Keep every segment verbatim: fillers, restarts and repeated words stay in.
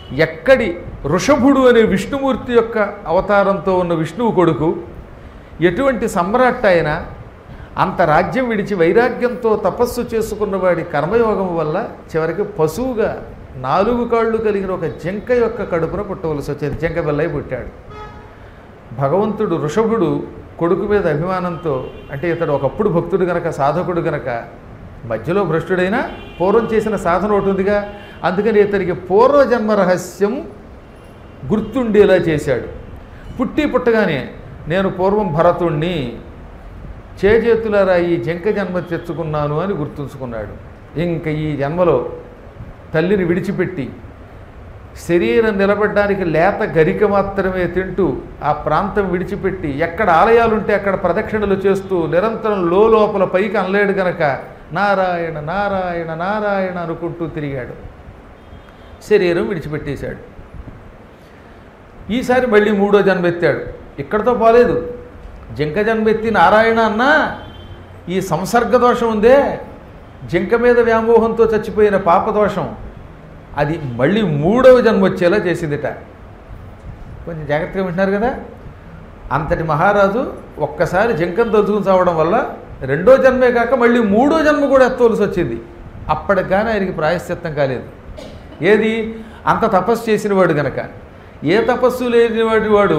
ఎక్కడి వృషభుడు అనే విష్ణుమూర్తి యొక్క అవతారంతో ఉన్న విష్ణువు కొడుకు, ఎటువంటి సమ్రాట్ ఆయన, అంత రాజ్యం విడిచి వైరాగ్యంతో తపస్సు చేసుకున్నవాడి కర్మయోగం వల్ల చివరికి పశువుగా నాలుగు కాళ్ళు కలిగిన ఒక జింక యొక్క కడుపున పుట్టవలసి వచ్చేది. జింక బెల్లై పుట్టాడు. భగవంతుడు వృషభుడు కొడుకు మీద అభిమానంతో, అంటే ఇతడు ఒకప్పుడు భక్తుడు గనక, సాధకుడు గనక, మధ్యలో భ్రష్టుడైనా పూర్వం చేసిన సాధన ఒకటి ఉందిగా, అందుకని ఇతనికి పూర్వజన్మ రహస్యం గుర్తుండేలా చేశాడు. పుట్టి పుట్టగానే నేను పూర్వం భరతుణ్ణి, చేజేతులారా ఈ జింక జన్మ తెచ్చుకున్నాను అని గుర్తుంచుకున్నాడు. ఇంక ఈ జన్మలో తల్లిని విడిచిపెట్టి శరీరం నిలబడడానికి లేత గరిక మాత్రమే తింటూ ఆ ప్రాంతం విడిచిపెట్టి ఎక్కడ ఆలయాలుంటే అక్కడ ప్రదక్షిణలు చేస్తూ నిరంతరం లోపల పైకి అనలేడు గనక నారాయణ నారాయణ నారాయణ అనుకుంటూ తిరిగాడు. శరీరం విడిచిపెట్టేశాడు. ఈసారి మళ్ళీ మూడో జన్మెత్తాడు. ఇక్కడతో పోలేదు. జింక జన్మెత్తి నారాయణ అన్నా ఈ సంసర్గ దోషం ఉందే, జింక మీద వ్యామోహంతో చచ్చిపోయిన పాపదోషం, అది మళ్ళీ మూడవ జన్మ వచ్చేలా చేసిందిట. కొంచెం జాగ్రత్తగా వింటున్నారు కదా. అంతటి మహారాజు ఒక్కసారి జింకను తలుచుకుని చావడం వల్ల రెండో జన్మే కాక మళ్ళీ మూడో జన్మ కూడా ఎత్తవలసి వచ్చింది. అప్పటికి కానీ ఆయనకి ప్రాయశ్చిత్తం కాలేదు. ఏది? అంత తపస్సు చేసినవాడు గనక. ఏ తపస్సు లేనివాడి వాడు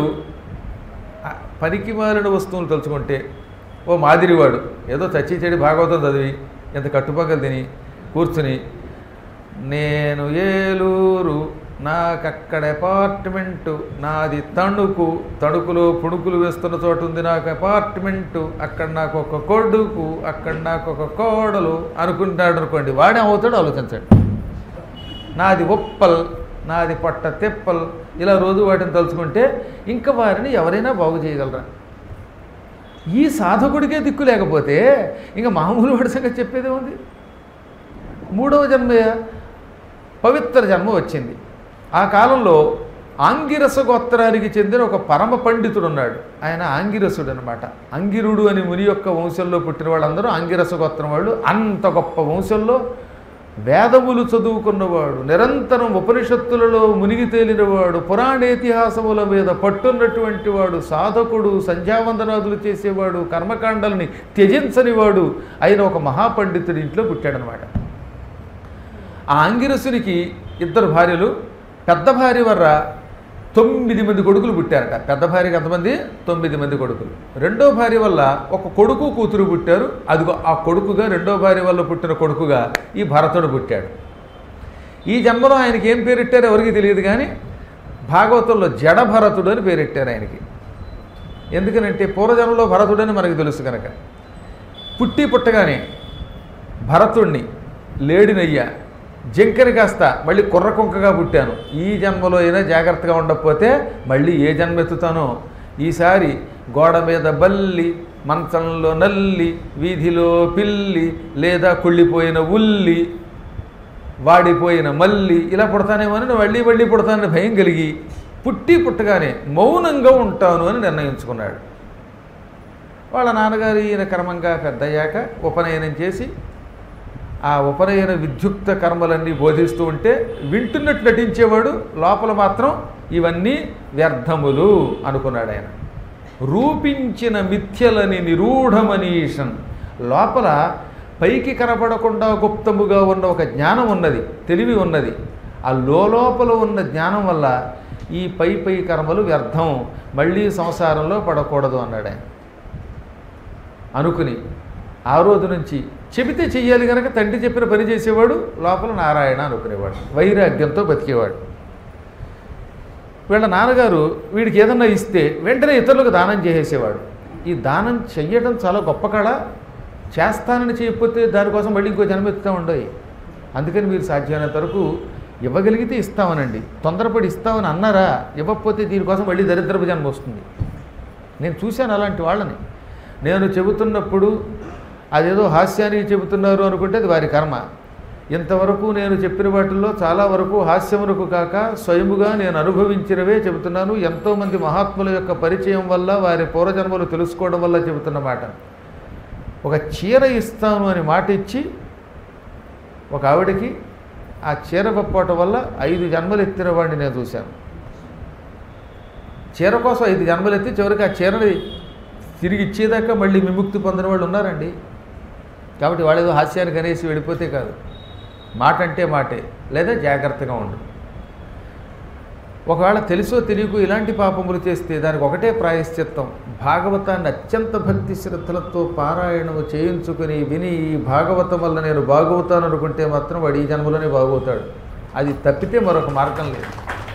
పనికి మాలిన వస్తువులు తలుచుకుంటే, ఓ మాదిరివాడు ఏదో చచ్చి చెడి భాగవతం చదివి ఎంత కట్టుపక్కలు తిని కూర్చుని, నేను ఏలూరు, నాకక్కడ అపార్ట్మెంటు, నాది తణుకు, తణుకులో పుణుకులు వేస్తున్న చోటు ఉంది నాకు అపార్ట్మెంటు, అక్కడ నాకు ఒక కొడుకు, అక్కడ నాకు ఒక కోడలు అనుకుంటాడు అనుకోండి, వాడే అవుతాడు. ఆలోచించాడు. నాది ఉప్పల్, నాది పట్ట తెప్పల్, ఇలా రోజు వాటిని తలుచుకుంటే ఇంకా వారిని ఎవరైనా బాగు చేయగలరా? ఈ సాధకుడికే దిక్కు లేకపోతే ఇంకా మామూలు వాడి సంగతి చెప్పేదే ఉంది. మూడవ జన్మ పవిత్ర జన్మ వచ్చింది. ఆ కాలంలో ఆంగిరస గోత్రానికి చెందిన ఒక పరమ పండితుడు ఉన్నాడు. ఆయన ఆంగిరసుడు అనమాట. అంగిరుడు అని ముని యొక్క వంశంలో పుట్టిన వాళ్ళందరూ ఆంగిరస గోత్రం వాళ్ళు. అంత గొప్ప వంశంలో వేదములు చదువుకున్నవాడు, నిరంతరం ఉపనిషత్తులలో మునిగి తేలినవాడు, పురాణేతిహాసముల మీద పట్టున్నటువంటి వాడు, సాధకుడు, సంధ్యావందనాదులు చేసేవాడు, కర్మకాండల్ని త్యజించనివాడు అయిన ఒక మహాపండితుడి ఇంట్లో పుట్టాడనమాట. ఆ ఆంగిరసునికి ఇద్దరు భార్యలు. పెద్ద భార్య వర్ర తొమ్మిది మంది కొడుకులు పుట్టారట. పెద్ద భార్యకి ఎంతమంది? తొమ్మిది మంది కొడుకులు. రెండో భార్య వల్ల ఒక కొడుకు కూతురు పుట్టారు. అదిగో ఆ కొడుకుగా, రెండో భార్య వల్ల పుట్టిన కొడుకుగా ఈ భరతుడు పుట్టాడు. ఈ జన్మలో ఆయనకి ఏం పేరెట్టారో ఎవరికి తెలియదు, కానీ భాగవతంలో జడ భరతుడు అని పేరెట్టారు ఆయనకి. ఎందుకనంటే పూర్వజన్మలో భరతుడని మనకు తెలుసు కనుక. పుట్టి పుట్టగానే భరతుణ్ణి లేడినయ్యా, జింకని కాస్త మళ్ళీ కుర్ర కుంకగా పుట్టాను, ఈ జన్మలో అయినా జాగ్రత్తగా ఉండకపోతే మళ్ళీ ఏ జన్మ ఎత్తుతానో, ఈసారి గోడ మీద బల్లి, మంచంలో నల్లి, వీధిలో పిల్లి, లేదా కుళ్ళిపోయిన ఉల్లి, వాడిపోయిన మల్లి, ఇలా పుడతానేమోనని మళ్ళీ మళ్ళీ పుడతానని భయం కలిగి పుట్టి పుట్టగానే మౌనంగా ఉంటాను అని నిర్ణయించుకున్నాడు. వాళ్ళ నాన్నగారు ఈయన క్రమంగా పెద్దయ్యాక ఉపనయనం చేసి ఆ ఉపనయన విద్యుక్త కర్మలన్నీ బోధిస్తూ ఉంటే వింటున్నట్టు నటించేవాడు, లోపల మాత్రం ఇవన్నీ వ్యర్థములు అనుకున్నాడు ఆయన. రూపించిన మిథ్యలని నిరూఢమనీషన్, లోపల పైకి కనపడకుండా గుప్తముగా ఉన్న ఒక జ్ఞానం ఉన్నది, తెలివి ఉన్నది. ఆ లోపల ఉన్న జ్ఞానం వల్ల ఈ పై పై కర్మలు వ్యర్థం, మళ్ళీ సంసారంలో పడకూడదు అన్నాడు ఆయన. అనుకుని ఆ రోజు నుంచి చెబితే చెయ్యాలి కనుక తండ్రి చెప్పిన పని చేసేవాడు, లోపల నారాయణ అనుకునేవాడు, వైరాగ్యంతో బతికేవాడు. వీళ్ళ నాన్నగారు వీడికి ఏదన్నా ఇస్తే వెంటనే ఇతరులకు దానం చేసేసేవాడు. ఈ దానం చెయ్యడం చాలా గొప్ప కళ. చేస్తానని చేయకపోతే దానికోసం మళ్ళీ ఇంకో జన్మెత్తుతూ ఉండవు. అందుకని మీరు సాధ్యమైనంత వరకు ఇవ్వగలిగితే ఇస్తామనండి. తొందరపడి ఇస్తామని అన్నారా, ఇవ్వకపోతే దీనికోసం మళ్ళీ దరిద్రపు జన్మ వస్తుంది. నేను చూశాను అలాంటి వాళ్ళని. నేను చెబుతున్నప్పుడు అదేదో హాస్యానికి చెబుతున్నారు అనుకుంటే అది వారి కర్మ. ఇంతవరకు నేను చెప్పిన వాటిల్లో చాలా వరకు హాస్యమునకు కాక స్వయముగా నేను అనుభవించినవే చెబుతున్నాను. ఎంతోమంది మహాత్ముల యొక్క పరిచయం వల్ల, వారి పూర్వజన్మలు తెలుసుకోవడం వల్ల చెబుతున్న మాట. ఒక చీర ఇస్తాను అని మాట ఇచ్చి ఒక ఆవిడకి ఆ చీర పప్పోవటం వల్ల ఐదు జన్మలు ఎత్తిన వాడిని నేను చూశాను. చీర కోసం ఐదు జన్మలు ఎత్తి చివరికి ఆ చీరని తిరిగి ఇచ్చేదాకా మళ్ళీ విముక్తి పొందిన వాళ్ళు ఉన్నారండి. కాబట్టి వాళ్ళు ఏదో హాస్యానికి అనేసి వెళ్ళిపోతే కాదు, మాట అంటే మాటే, లేదా జాగ్రత్తగా ఉండు. ఒకవేళ తెలుసో తెలియకు ఇలాంటి పాపములు చేస్తే దానికి ఒకటే ప్రాయశ్చిత్తం, భాగవతాన్ని అత్యంత భక్తి శ్రద్ధలతో పారాయణము చేయించుకుని విని ఈ భాగవతం వల్ల నేను బాగవుతాను అనుకుంటే మాత్రం వాడు ఈ జన్మలోనే బాగవుతాడు. అది తప్పితే మరొక మార్గం లేదు.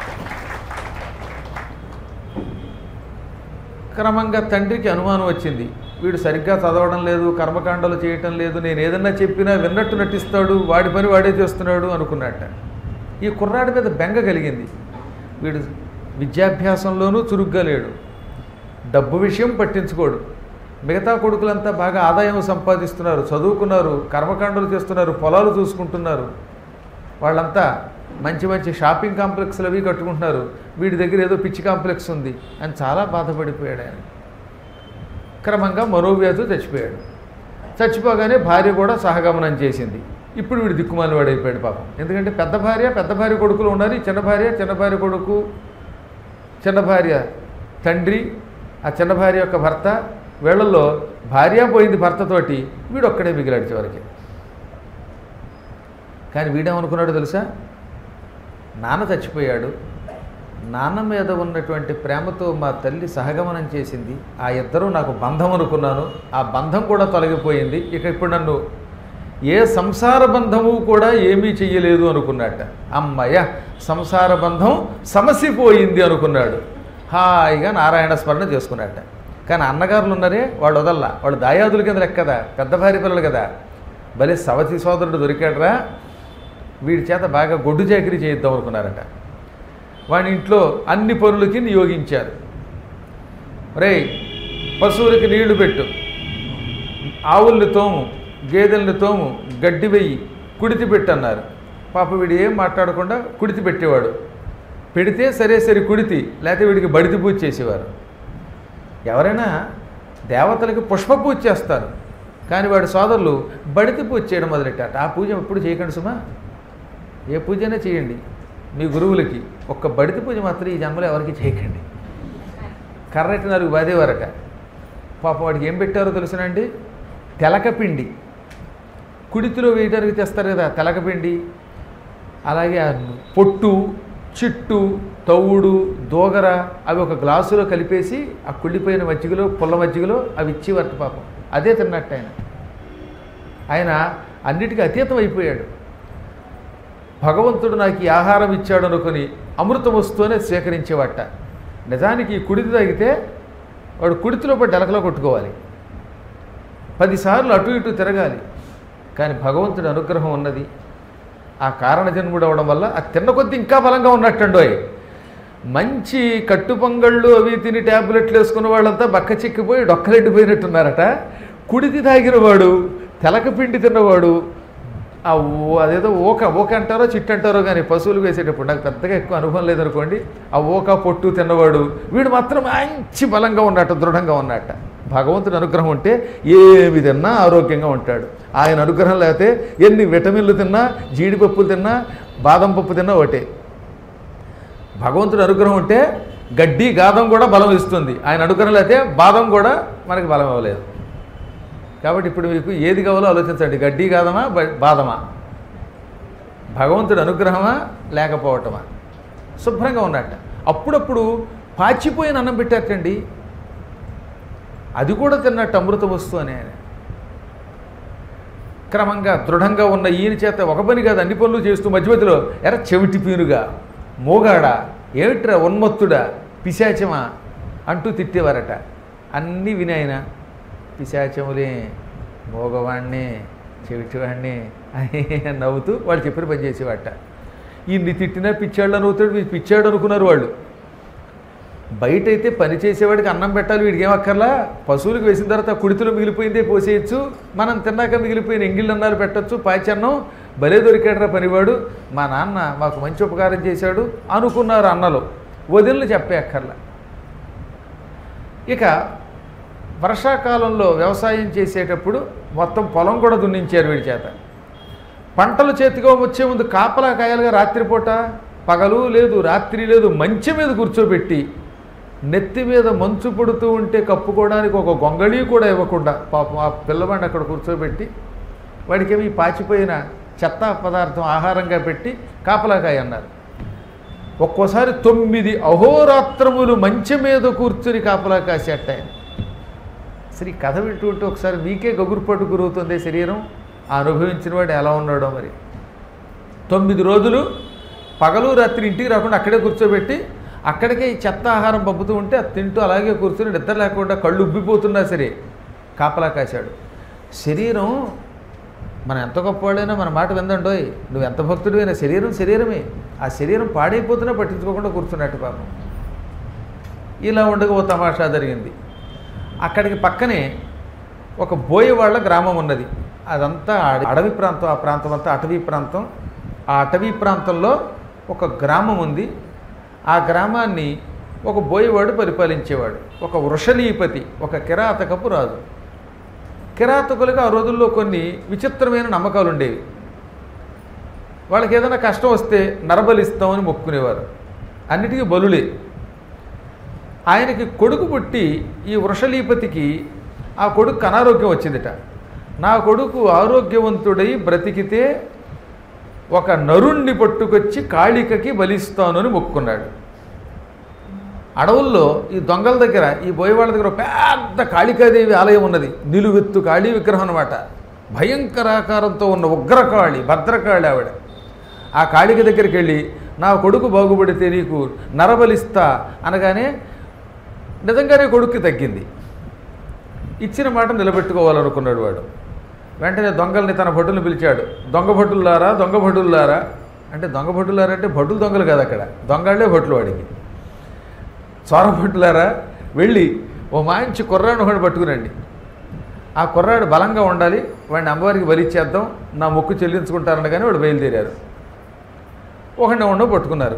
క్రమంగా తండ్రికి అనుమానం వచ్చింది, వీడు సరిగ్గా చదవడం లేదు, కర్మకాండలు చేయటం లేదు, నేను ఏదన్నా చెప్పినా విన్నట్టు నటిస్తాడు, వాడి పని వాడే చేస్తున్నాడు అనుకున్నట్ట. ఈ కుర్రాడి మీద బెంగ కలిగింది. వీడు విద్యాభ్యాసంలోనూ చురుగ్గా లేడు, డబ్బు విషయం పట్టించుకోడు. మిగతా కొడుకులంతా బాగా ఆదాయం సంపాదిస్తున్నారు, చదువుకున్నారు, కర్మకాండలు చేస్తున్నారు, పొలాలు చూసుకుంటున్నారు, వాళ్ళంతా మంచి మంచి షాపింగ్ కాంప్లెక్స్లు అవి కట్టుకుంటున్నారు. వీడి దగ్గర ఏదో పిచ్చి కాంప్లెక్స్ ఉంది అని చాలా బాధపడిపోయాడు ఆయన. క్రమంగా మనోవ్యాధి చచ్చిపోయాడు. చచ్చిపోగానే భార్య కూడా సహగమనం చేసింది. ఇప్పుడు వీడు దిక్కుమాలి వాడైపోయాడు పాపం. ఎందుకంటే పెద్ద భార్య పెద్ద భార్య కొడుకులు ఉన్నారు, చిన్న భార్య చిన్న భార్య కొడుకు, చిన్న భార్య తండ్రి, ఆ చిన్న భార్య యొక్క భర్త, వీళ్ళల్లో భార్య పోయింది భర్తతోటి, వీడు ఒక్కడే మిగిలాడు చివరికి. కానీ వీడేమనుకున్నాడు తెలుసా, నాన్న చచ్చిపోయాడు, నాన్న మీద ఉన్నటువంటి ప్రేమతో మా తల్లి సహగమనం చేసింది, ఆ ఇద్దరూ నాకు బంధం అనుకున్నాను, ఆ బంధం కూడా తొలగిపోయింది, ఇక ఇప్పుడు నన్ను ఏ సంసార బంధము కూడా ఏమీ చెయ్యలేదు అనుకున్నట్ట. అమ్మయ్య సంసార బంధం సమసిపోయింది అనుకున్నాడు. హాయిగా నారాయణ స్మరణ చేసుకున్నట్ట. కానీ అన్నగారులు ఉన్నారే వాళ్ళు వదల్లా, వాళ్ళు దాయాదుల కింద లెక్క కదా, పెద్ద భార్య పిల్లలు కదా. భలే సవతి సోదరుడు దొరికాడరా, వీడి చేత బాగా గొడ్డు చాకిరీ చేయిద్దాం అనుకున్నారట. వాడి ఇంట్లో అన్ని పనులకి నియోగించారు. రే పశువులకి నీళ్లు పెట్టు, ఆవుల్ని తోము, గేదెల్ని తోము, గడ్డి వెయ్యి, కుడితి పెట్టు అన్నారు. పాప వీడు ఏం మాట్లాడకుండా కుడితి పెట్టేవాడు. పెడితే సరే సరే కుడితి, లేకపోతే వీడికి బడితి పూజ చేసేవారు. ఎవరైనా దేవతలకి పుష్ప పూజ చేస్తారు, కానీ వాడి సోదరులు బడితి పూజ చేయడం మొదలెట్టారు. ఆ పూజ ఎప్పుడు చేయకండి సుమా, ఏ పూజైనా చేయండి మీ గురువులకి, ఒక్క బడితి పూజ మాత్రం ఈ జన్మలో ఎవరికి చేయకండి. కర్రెట్టి నాలుగు బాదేవారట. పాపం వాడికి ఏం పెట్టారో తెలుసునండి, తెలకపిండి, కుడితిలో వేయడానికి తెస్తారు కదా తెలకపిండి, అలాగే పొట్టు, చిట్టు, తవుడు, దోగర అవి ఒక గ్లాసులో కలిపేసి ఆ కుళ్ళిపోయిన మజ్జిగలో పుల్ల మజ్జిగలో అవి ఇచ్చేవారు. పాపం అదే తిన్నట్టు ఆయన. ఆయన అన్నిటికీ అతీతం అయిపోయాడు. భగవంతుడు నాకు ఈ ఆహారం ఇచ్చాడు అనుకుని అమృతం వస్తూనే స్వీకరించేవాట. నిజానికి ఈ కుడితి తాగితే వాడు కుడితిలో పడి డెలకలో కొట్టుకోవాలి, పదిసార్లు అటు ఇటు తిరగాలి. కానీ భగవంతుడి అనుగ్రహం ఉన్నది. ఆ కారణజన్ముడు అవడం వల్ల ఆ తిన్న కొద్దీ ఇంకా బలంగా ఉన్నట్టండోయ్. మంచి కట్టుపొంగళ్ళు అవి తిని ట్యాబ్లెట్లు వేసుకున్న వాళ్ళంతా బక్క చిక్కిపోయి డొక్కలెట్టిపోయినట్టున్నారట. కుడితి తాగిన వాడు, తెలకపిండి తిన్నవాడు, ఆ అదేదో ఓక ఓక అంటారో చిట్టు అంటారో కానీ పశువులు వేసేటప్పుడు నాకు పెద్దగా ఎక్కువ అనుభవం లేదనుకోండి, ఆ ఓక పొట్టు తిన్నవాడు వీడు మాత్రం మంచి బలంగా ఉన్నట్ట, దృఢంగా ఉన్నట్ట. భగవంతుడి అనుగ్రహం ఉంటే ఏమి తిన్నా ఆరోగ్యంగా ఉంటాడు. ఆయన అనుగ్రహం లేకపోతే ఎన్ని విటమిన్లు తిన్నా, జీడిపప్పులు తిన్నా, బాదం పప్పు తిన్నా ఒకటే. భగవంతుడి అనుగ్రహం ఉంటే గడ్డి గాదం కూడా బలం ఇస్తుంది, ఆయన అనుగ్రహం లేకపోతే బాదం కూడా మనకి బలం ఇవ్వలేదు. కాబట్టి ఇప్పుడు మీకు ఏది కావాలో ఆలోచించండి, గడ్డి గాదమా బాదమా, భగవంతుడి అనుగ్రహమా లేకపోవటమా. శుభ్రంగా ఉన్నట్ట. అప్పుడప్పుడు పాచిపోయిన అన్నం పెట్టారటండి, అది కూడా తిన్నట్టు అమృత వస్తువు అని ఆయన. క్రమంగా దృఢంగా ఉన్న ఈయన చేత ఒక పని కాదు అన్ని పనులు చేస్తూ మధ్య మధ్యలో ఎర చెవిటి పీనుగా, మోగాడా, ఏమిట్రా ఉన్మత్తుడా, పిశాచమా అంటూ తిట్టేవారట. అన్నీ విని ఆయన పిశాచములే, మోగవాణ్ణే, చెవిటివాణ్ణే అని నవ్వుతూ వాళ్ళు చెప్పిన పని చేసేవాట. ఇన్ని తిట్టినా పిచ్చాళ్ళు నవ్వుతాడు, వీడు పిచ్చాడు అనుకున్నారు వాళ్ళు. బయట అయితే పని చేసేవాడికి అన్నం పెట్టాలి, వీడికి ఏమక్కర్లా, పశువులకు వేసిన తర్వాత కుడితిలో మిగిలిపోయిందే పోసేయచ్చు, మనం తిన్నాక మిగిలిపోయిన ఎంగిళ్ళు అన్నాలు పెట్టచ్చు, పాచన్నం భలే దొరికాడరా పనివాడు, మా నాన్న మాకు మంచి ఉపకారం చేశాడు అనుకున్నారు అన్నలు. వదిలిని చెప్పే అక్కర్లా. ఇక వర్షాకాలంలో వ్యవసాయం చేసేటప్పుడు మొత్తం పొలం కూడా దున్నించారు వీడి చేత. పంటలు చేతిగా వచ్చే ముందు కాపలా కాయాలుగా రాత్రిపూట పగలు లేదు రాత్రి లేదు మంచి మీద కూర్చోబెట్టి నెత్తి మీద మంచు పడుతూ ఉంటే కప్పుకోవడానికి ఒక గొంగళీ కూడా ఇవ్వకుండా పాపం ఆ పిల్లవాడిని అక్కడ కూర్చోబెట్టి వాడికి ఏమి పాచిపోయిన చెత్త పదార్థం ఆహారంగా పెట్టి కాపలాకాయ అన్నారు. ఒక్కోసారి తొమ్మిది అహోరాత్రములు మంచి మీద కూర్చుని కాపలా కాసేట ఆయన. అసలు ఈ కథ వింటూ ఉంటే ఒకసారి మీకే గగురుపాటు గురవుతుంది శరీరం. ఆ అనుభవించిన వాడు ఎలా ఉన్నాడో మరి. తొమ్మిది రోజులు పగలు రాత్రి ఇంటికి రాకుండా అక్కడే కూర్చోబెట్టి అక్కడికే ఈ చెత్త ఆహారం పంపుతూ ఉంటే అది తింటూ అలాగే కూర్చొని నిద్ర లేకుండా కళ్ళు ఉబ్బిపోతున్నా సరే కాపలా కాశాడు. శరీరం మనం ఎంత గొప్పవాళ్ళైనా మన మాట విందండోయ్, నువ్వు ఎంత భక్తుడివైనా శరీరం శరీరమే. ఆ శరీరం పాడైపోతున్నా పట్టించుకోకుండా కూర్చున్నట్టు పాపం. ఇలా ఉండగా ఓ తమాషా జరిగింది. అక్కడికి పక్కనే ఒక బోయవాళ్ళ గ్రామం ఉన్నది. అదంతా అడవి ప్రాంతం. ఆ ప్రాంతం అంతా అటవీ ప్రాంతం. ఆ అటవీ ప్రాంతంలో ఒక గ్రామం ఉంది. ఆ గ్రామాన్ని ఒక బోయవాడు పరిపాలించేవాడు. ఒక వృషలీపతి, ఒక కిరాతకపు రాజు. కిరాతకులుగా ఆ రోజుల్లో కొన్ని విచిత్రమైన నమ్మకాలు ఉండేవి. వాళ్ళకి ఏదైనా కష్టం వస్తే నరబలిస్తామని మొక్కునేవారు. అన్నిటికీ బలులే. ఆయనకి కొడుకు పుట్టి ఈ వృషలీపతికి ఆ కొడుకు అనారోగ్యం వచ్చిందిట. నా కొడుకు ఆరోగ్యవంతుడై బ్రతికితే ఒక నరుణ్ణి పట్టుకొచ్చి కాళికకి బలిస్తాను అని మొక్కున్నాడు. అడవుల్లో ఈ దొంగల దగ్గర ఈ బోయవాళ్ళ దగ్గర పెద్ద కాళికాదేవి ఆలయం ఉన్నది. నిలువెత్తు కాళీ విగ్రహం అన్నమాట. భయంకరాకారంతో ఉన్న ఉగ్రకాళి, భద్రకాళి ఆవిడ. ఆ కాళిక దగ్గరికి వెళ్ళి నా కొడుకు బాగుపడితే నీకు నరబలిస్తా అనగానే నిజంగానే కొడుక్కి తగ్గింది. ఇచ్చిన మాట నిలబెట్టుకోవాలనుకున్నాడు వాడు. వెంటనే దొంగల్ని తన భటుల్ని పిలిచాడు. దొంగ భటుల్లారా దొంగ భటుల్లారా అంటే దొంగ భటులారా అంటే భటులు దొంగలు కాదు, అక్కడ దొంగళ్లే భటులు. వాడికి చోర భటులారా వెళ్ళి ఓ మంచి కుర్రాడు ఒకటి పట్టుకురండి. ఆ కుర్రాడు బలంగా ఉండాలి, వాడిని అమ్మవారికి బలిచ్చేద్దాం, నా మొక్కు చెల్లించుకుంటారనగానే వాడు బయలుదేరారు. ఒకడిని ఉండో పట్టుకున్నారు.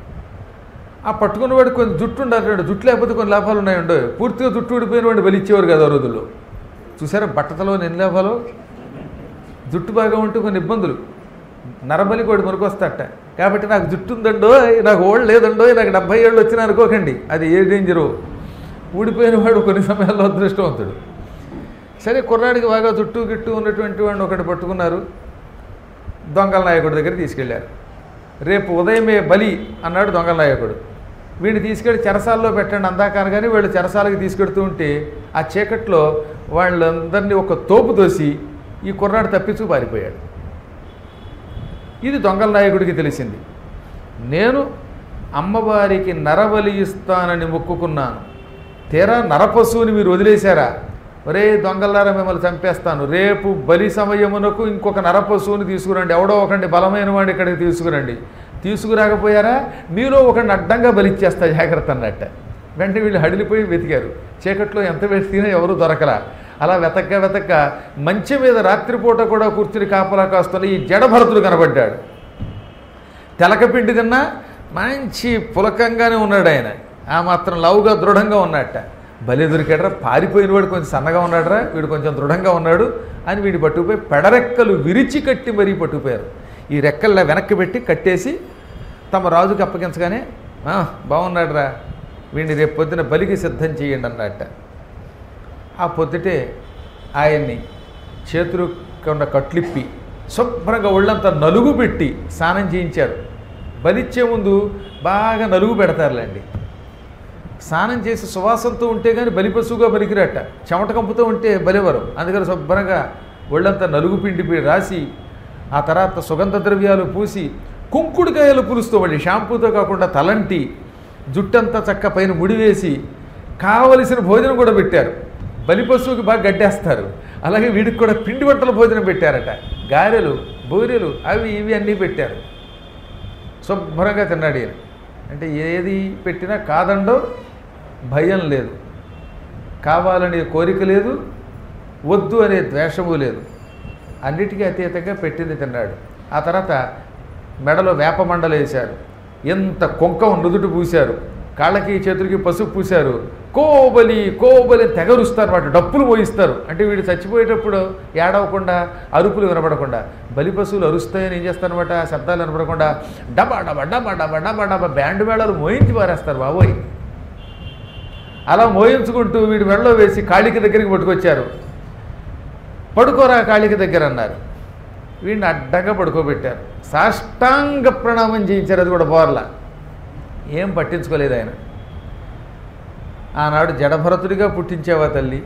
ఆ పట్టుకున్నవాడు కొంచెం జుట్టు ఉండాలి. జుట్టు లేకపోతే కొన్ని లాభాలు ఉన్నాయండో. పూర్తిగా జుట్టు ఊడిపోయిన వాడిని బలిచ్చేవారు కదా ఆ రోజుల్లో. చూసారా బట్టతలో ఎన్ని లాభాలు. జుట్టు బాగా ఉంటే కొన్ని ఇబ్బందులు. నరబలి కూడా మురికొస్తాట. కాబట్టి నాకు జుట్టు ఉందండో, నాకు ఓళ్ళు లేదండో, నాకు డెబ్బై ఏళ్ళు వచ్చినా అనుకోకండి, అది ఏ డేంజరు. ఊడిపోయిన వాడు కొన్ని సమయాల్లో అదృష్టవంతుడు. సరే కుర్రాడికి బాగా జుట్టు గిట్టు ఉన్నటువంటి వాడిని ఒకటి పట్టుకున్నారు. దొంగల నాయకుడి దగ్గర తీసుకెళ్లారు. రేపు ఉదయమే బలి అన్నాడు దొంగల నాయకుడు. వీడిని తీసుకెళ్ళి చెరసాల్లో పెట్టండి అందాకాను. కానీ వీళ్ళు చెరసాలకి తీసుకెడుతూ ఉంటే ఆ చీకట్లో వాళ్ళందరినీ ఒక తోపు దోసి ఈ కుర్రాడు తప్పించు పారిపోయాడు. ఇది దొంగల నాయకుడికి తెలిసింది. నేను అమ్మవారికి నరబలి ఇస్తానని మొక్కుకున్నాను, తీరా నరపశువుని మీరు వదిలేశారా? ఒరే దొంగలారా మిమ్మల్ని చంపేస్తాను, రేపు బలి సమయమునకు ఇంకొక నరపశువుని తీసుకురండి, ఎవడో ఒకటి బలమైన వాడిని ఇక్కడికి తీసుకురండి. తీసుకురాకపోయారా మీలో ఒకడిని అడ్డంగా బలిచ్చేస్తా జాగ్రత్త అన్నట్ట. వెంటనే వీళ్ళు హడిలిపోయి వెతికారు. చీకట్లో ఎంత వెతికినా ఎవరూ దొరకలా. అలా వెతక్క వెతక్క మంచి మీద రాత్రిపూట కూడా కూర్చుని కాపలా కాస్తున్న ఈ జడభరతుడు కనబడ్డాడు. తెలకపిండి తిన్నా మంచి పులకంగానే ఉన్నాడు ఆయన. ఆ మాత్రం లవుగా దృఢంగా ఉన్నట్ట. బలి దొరికాడరా, పారిపోయిన వాడు కొంచెం సన్నగా ఉన్నాడరా, వీడు కొంచెం దృఢంగా ఉన్నాడు అని వీడి పట్టుకుపోయి పెడరెక్కలు విరిచి కట్టి మరీ పట్టుకుపోయారు. ఈ రెక్కల్లా వెనక్కి పెట్టి కట్టేసి తమ రాజుకి అప్పగించగానే బాగున్నాడు రా, వీడిని రేపు పొద్దున బలికి సిద్ధం చేయండి అన్నట్ట. ఆ పొద్దుటే ఆయన్ని చేతులు ఉన్న కట్లిప్పి శుభ్రంగా ఒళ్ళంతా నలుగు పెట్టి స్నానం చేయించారు. బలిచ్చే ముందు బాగా నలుగు పెడతారులేండి. స్నానం చేసి సువాసనతో ఉంటే కానీ బలి పశువుగా బలికిరట. చెమట కంపుతూ ఉంటే బలివరు. అందుకని శుభ్రంగా ఒళ్ళంతా నలుగు పిండి రాసి ఆ తర్వాత సుగంధ ద్రవ్యాలు పూసి కుంకుడుకాయలు పులుస్తూ మళ్ళీ షాంపూతో కాకుండా తలంటి జుట్టంతా చక్క పైన ముడివేసి కావలసిన భోజనం కూడా పెట్టారు. బలి పశువుకి బాగా గడ్డేస్తారు. అలాగే వీడికి కూడా పిండి వంటల భోజనం పెట్టారట. గారెలు బూరెలు అవి ఇవి అన్నీ పెట్టారు. శుభ్రంగా తిన్నాడు ఈయన. అంటే ఏది పెట్టినా కాదండో భయం లేదు, కావాలనే కోరిక లేదు, వద్దు అనే ద్వేషము లేదు. అన్నిటికీ అతీతంగా పెట్టింది తిన్నాడు. ఆ తర్వాత మెడలో వేపమండలు వేశారు, ఎంత కుంకం నుదుటి పూశారు, కాళ్ళకి చేతులకి పసుపు పూశారు, కోబలి కోబలి తెగరుస్తారు వాటి డప్పులు మోయిస్తారు. అంటే వీడు చచ్చిపోయేటప్పుడు ఏడవకుండా అరుపులు వినపడకుండా బలి పశువులు అరుస్తాయని ఏం చేస్తారనమాట, శబ్దాలు వినపడకుండా డబా డబా డబా డబా డబా డబా బ్యాండ్ మేళాలు మోయించి పారేస్తారు బాబోయ్. అలా మోయించుకుంటూ వీడు మెడలో వేసి కాళిక దగ్గరికి పట్టుకొచ్చారు. పడుకోరా కాళిక దగ్గర అన్నారు. వీడిని అడ్డంగా పడుకోబెట్టారు. సాష్టాంగ ప్రణామం చేయించారు. అది కూడా బోర్లా. ఏం పట్టించుకోలేదు ఆయన. ఆనాడు జడభరతుడిగా పుట్టించావా తల్లి,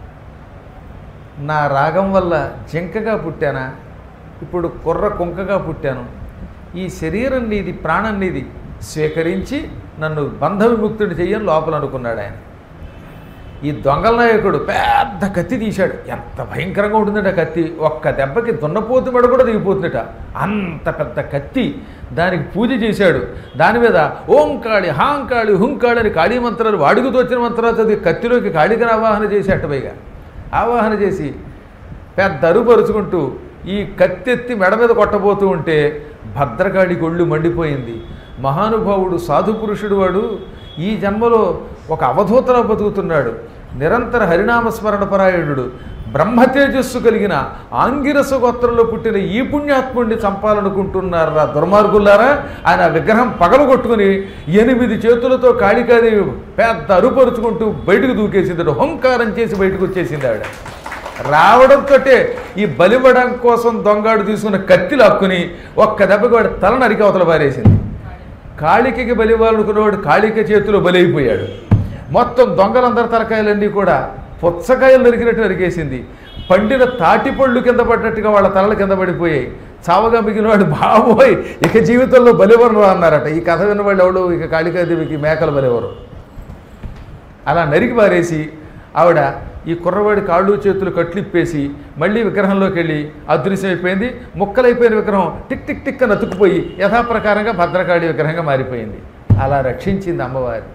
నా రాగం వల్ల జింకగా పుట్టానా, ఇప్పుడు కుర్ర కుంకగా పుట్టాను, ఈ శరీరం నీది ప్రాణం నీది, స్వీకరించి నన్ను బంధ విముక్తుడి చెయ్యని లోపల అనుకున్నాడు ఆయన. ఈ దొంగల నాయకుడు పెద్ద కత్తి తీశాడు. ఎంత భయంకరంగా ఉంటుందంటే ఆ కత్తి, ఒక్క దెబ్బకి దున్నపోతు మెడ కూడా దిగిపోతుందట. అంత పెద్ద కత్తి. దానికి పూజ చేశాడు. దాని మీద ఓంకాళి హాంకాళి హుంకాళి అని కాళీ మంత్రాలు వాడుగుతూ వచ్చిన మంత్రాలు చదివి కత్తిలోకి కాళికను ఆవాహన చేసి అట్టపైగా ఆవాహన చేసి పెద్ద అరుపరుచుకుంటూ ఈ కత్తెత్తి మెడ మీద కొట్టబోతూ ఉంటే భద్రకాళి ఒళ్ళు మండిపోయింది. మహానుభావుడు సాధు పురుషుడు వాడు ఈ జన్మలో ఒక అవధూతలో బతుకుతున్నాడు. నిరంతర హరినామస్మరణ పరాయణుడు, బ్రహ్మతేజస్సు కలిగిన ఆంగిరస గోత్రంలో పుట్టిన ఈ పుణ్యాత్ముడిని చంపాలనుకుంటున్నారా దుర్మార్గులారా. ఆయన విగ్రహం పగలగొట్టుకుని ఎనిమిది చేతులతో కాళికాదేవి పెద్ద అరుపరుచుకుంటూ బయటకు దూకేసింది. హోంకారం చేసి బయటకు వచ్చేసింది ఆవిడ. రావడంతో ఈ బలివ్వడం కోసం దొంగాడు తీసుకున్న కత్తి లాక్కుని ఒక్క దెబ్బకి వాడి తల నరికి అవతల పారేసింది. కాళికకి బలివ్వాలనుకున్నవాడు కాళిక చేతిలో బలైపోయాడు. మొత్తం దొంగలందరి తలకాయలన్నీ కూడా పుచ్చకాయలు నరికినట్టు నరికేసింది. పండిన తాటిపళ్ళు కింద పడ్డట్టుగా వాళ్ళ తలల కింద పడిపోయాయి. చావగా మిగిలిన వాడు బాబోయ్ ఇక జీవితంలో బలివరు అన్నారట. ఈ కథ విన్నవాళ్ళు ఎవడు ఇక కాళికాదేవికి మేకలు బలివరు. అలా నరికి పారేసి ఆవిడ ఈ కుర్రవాడి కాళ్ళు చేతులు కట్లిప్పేసి మళ్ళీ విగ్రహంలోకి వెళ్ళి అదృశ్యమైపోయింది. ముక్కలైపోయిన విగ్రహం టిక్ టిక్ టిక్ అని అతుక్కుపోయి యథాప్రకారంగా భద్రకాళి విగ్రహంగా మారిపోయింది. అలా రక్షించింది అమ్మవారు.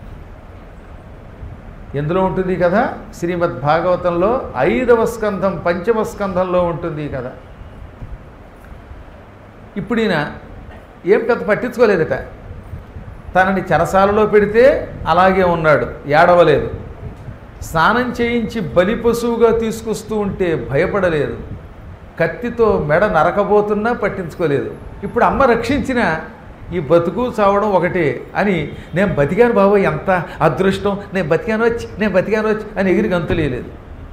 ఎందులో ఉంటుంది ఈ కథ? శ్రీమద్ భాగవతంలో ఐదవ స్కంధం పంచమ స్కంధంలో ఉంటుంది ఈ కథ. ఇప్పుడు ఈయన ఏం పెద్ద పట్టించుకోలేదట. తనని చెరసాలలో పెడితే అలాగే ఉన్నాడు, ఏడవలేదు. స్నానం చేయించి బలి పశువుగా తీసుకొస్తూ ఉంటే భయపడలేదు. కత్తితో మెడ నరకబోతున్నా పట్టించుకోలేదు. ఇప్పుడు అమ్మ రక్షించిన ఈ బతుకు చావడం ఒకటే అని నేను బతికాను బాబోయ్ ఎంత అదృష్టం, నేను బతికాను వచ్చి నేను బతికాను వచ్చి అని ఎగిరి గంతులేదు.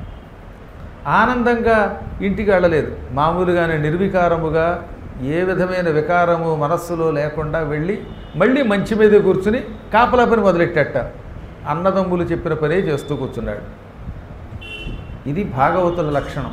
ఆనందంగా ఇంటికి వెళ్ళలేదు. మామూలుగానే నిర్వికారముగా ఏ విధమైన వికారము మనస్సులో లేకుండా వెళ్ళి మళ్ళీ మంచి మీద కూర్చుని కాపలా పని మొదలెట్టేట. అన్నదమ్ములు చెప్పిన పనే చేస్తూ కూర్చున్నాడు. ఇది భాగవతుల లక్షణం.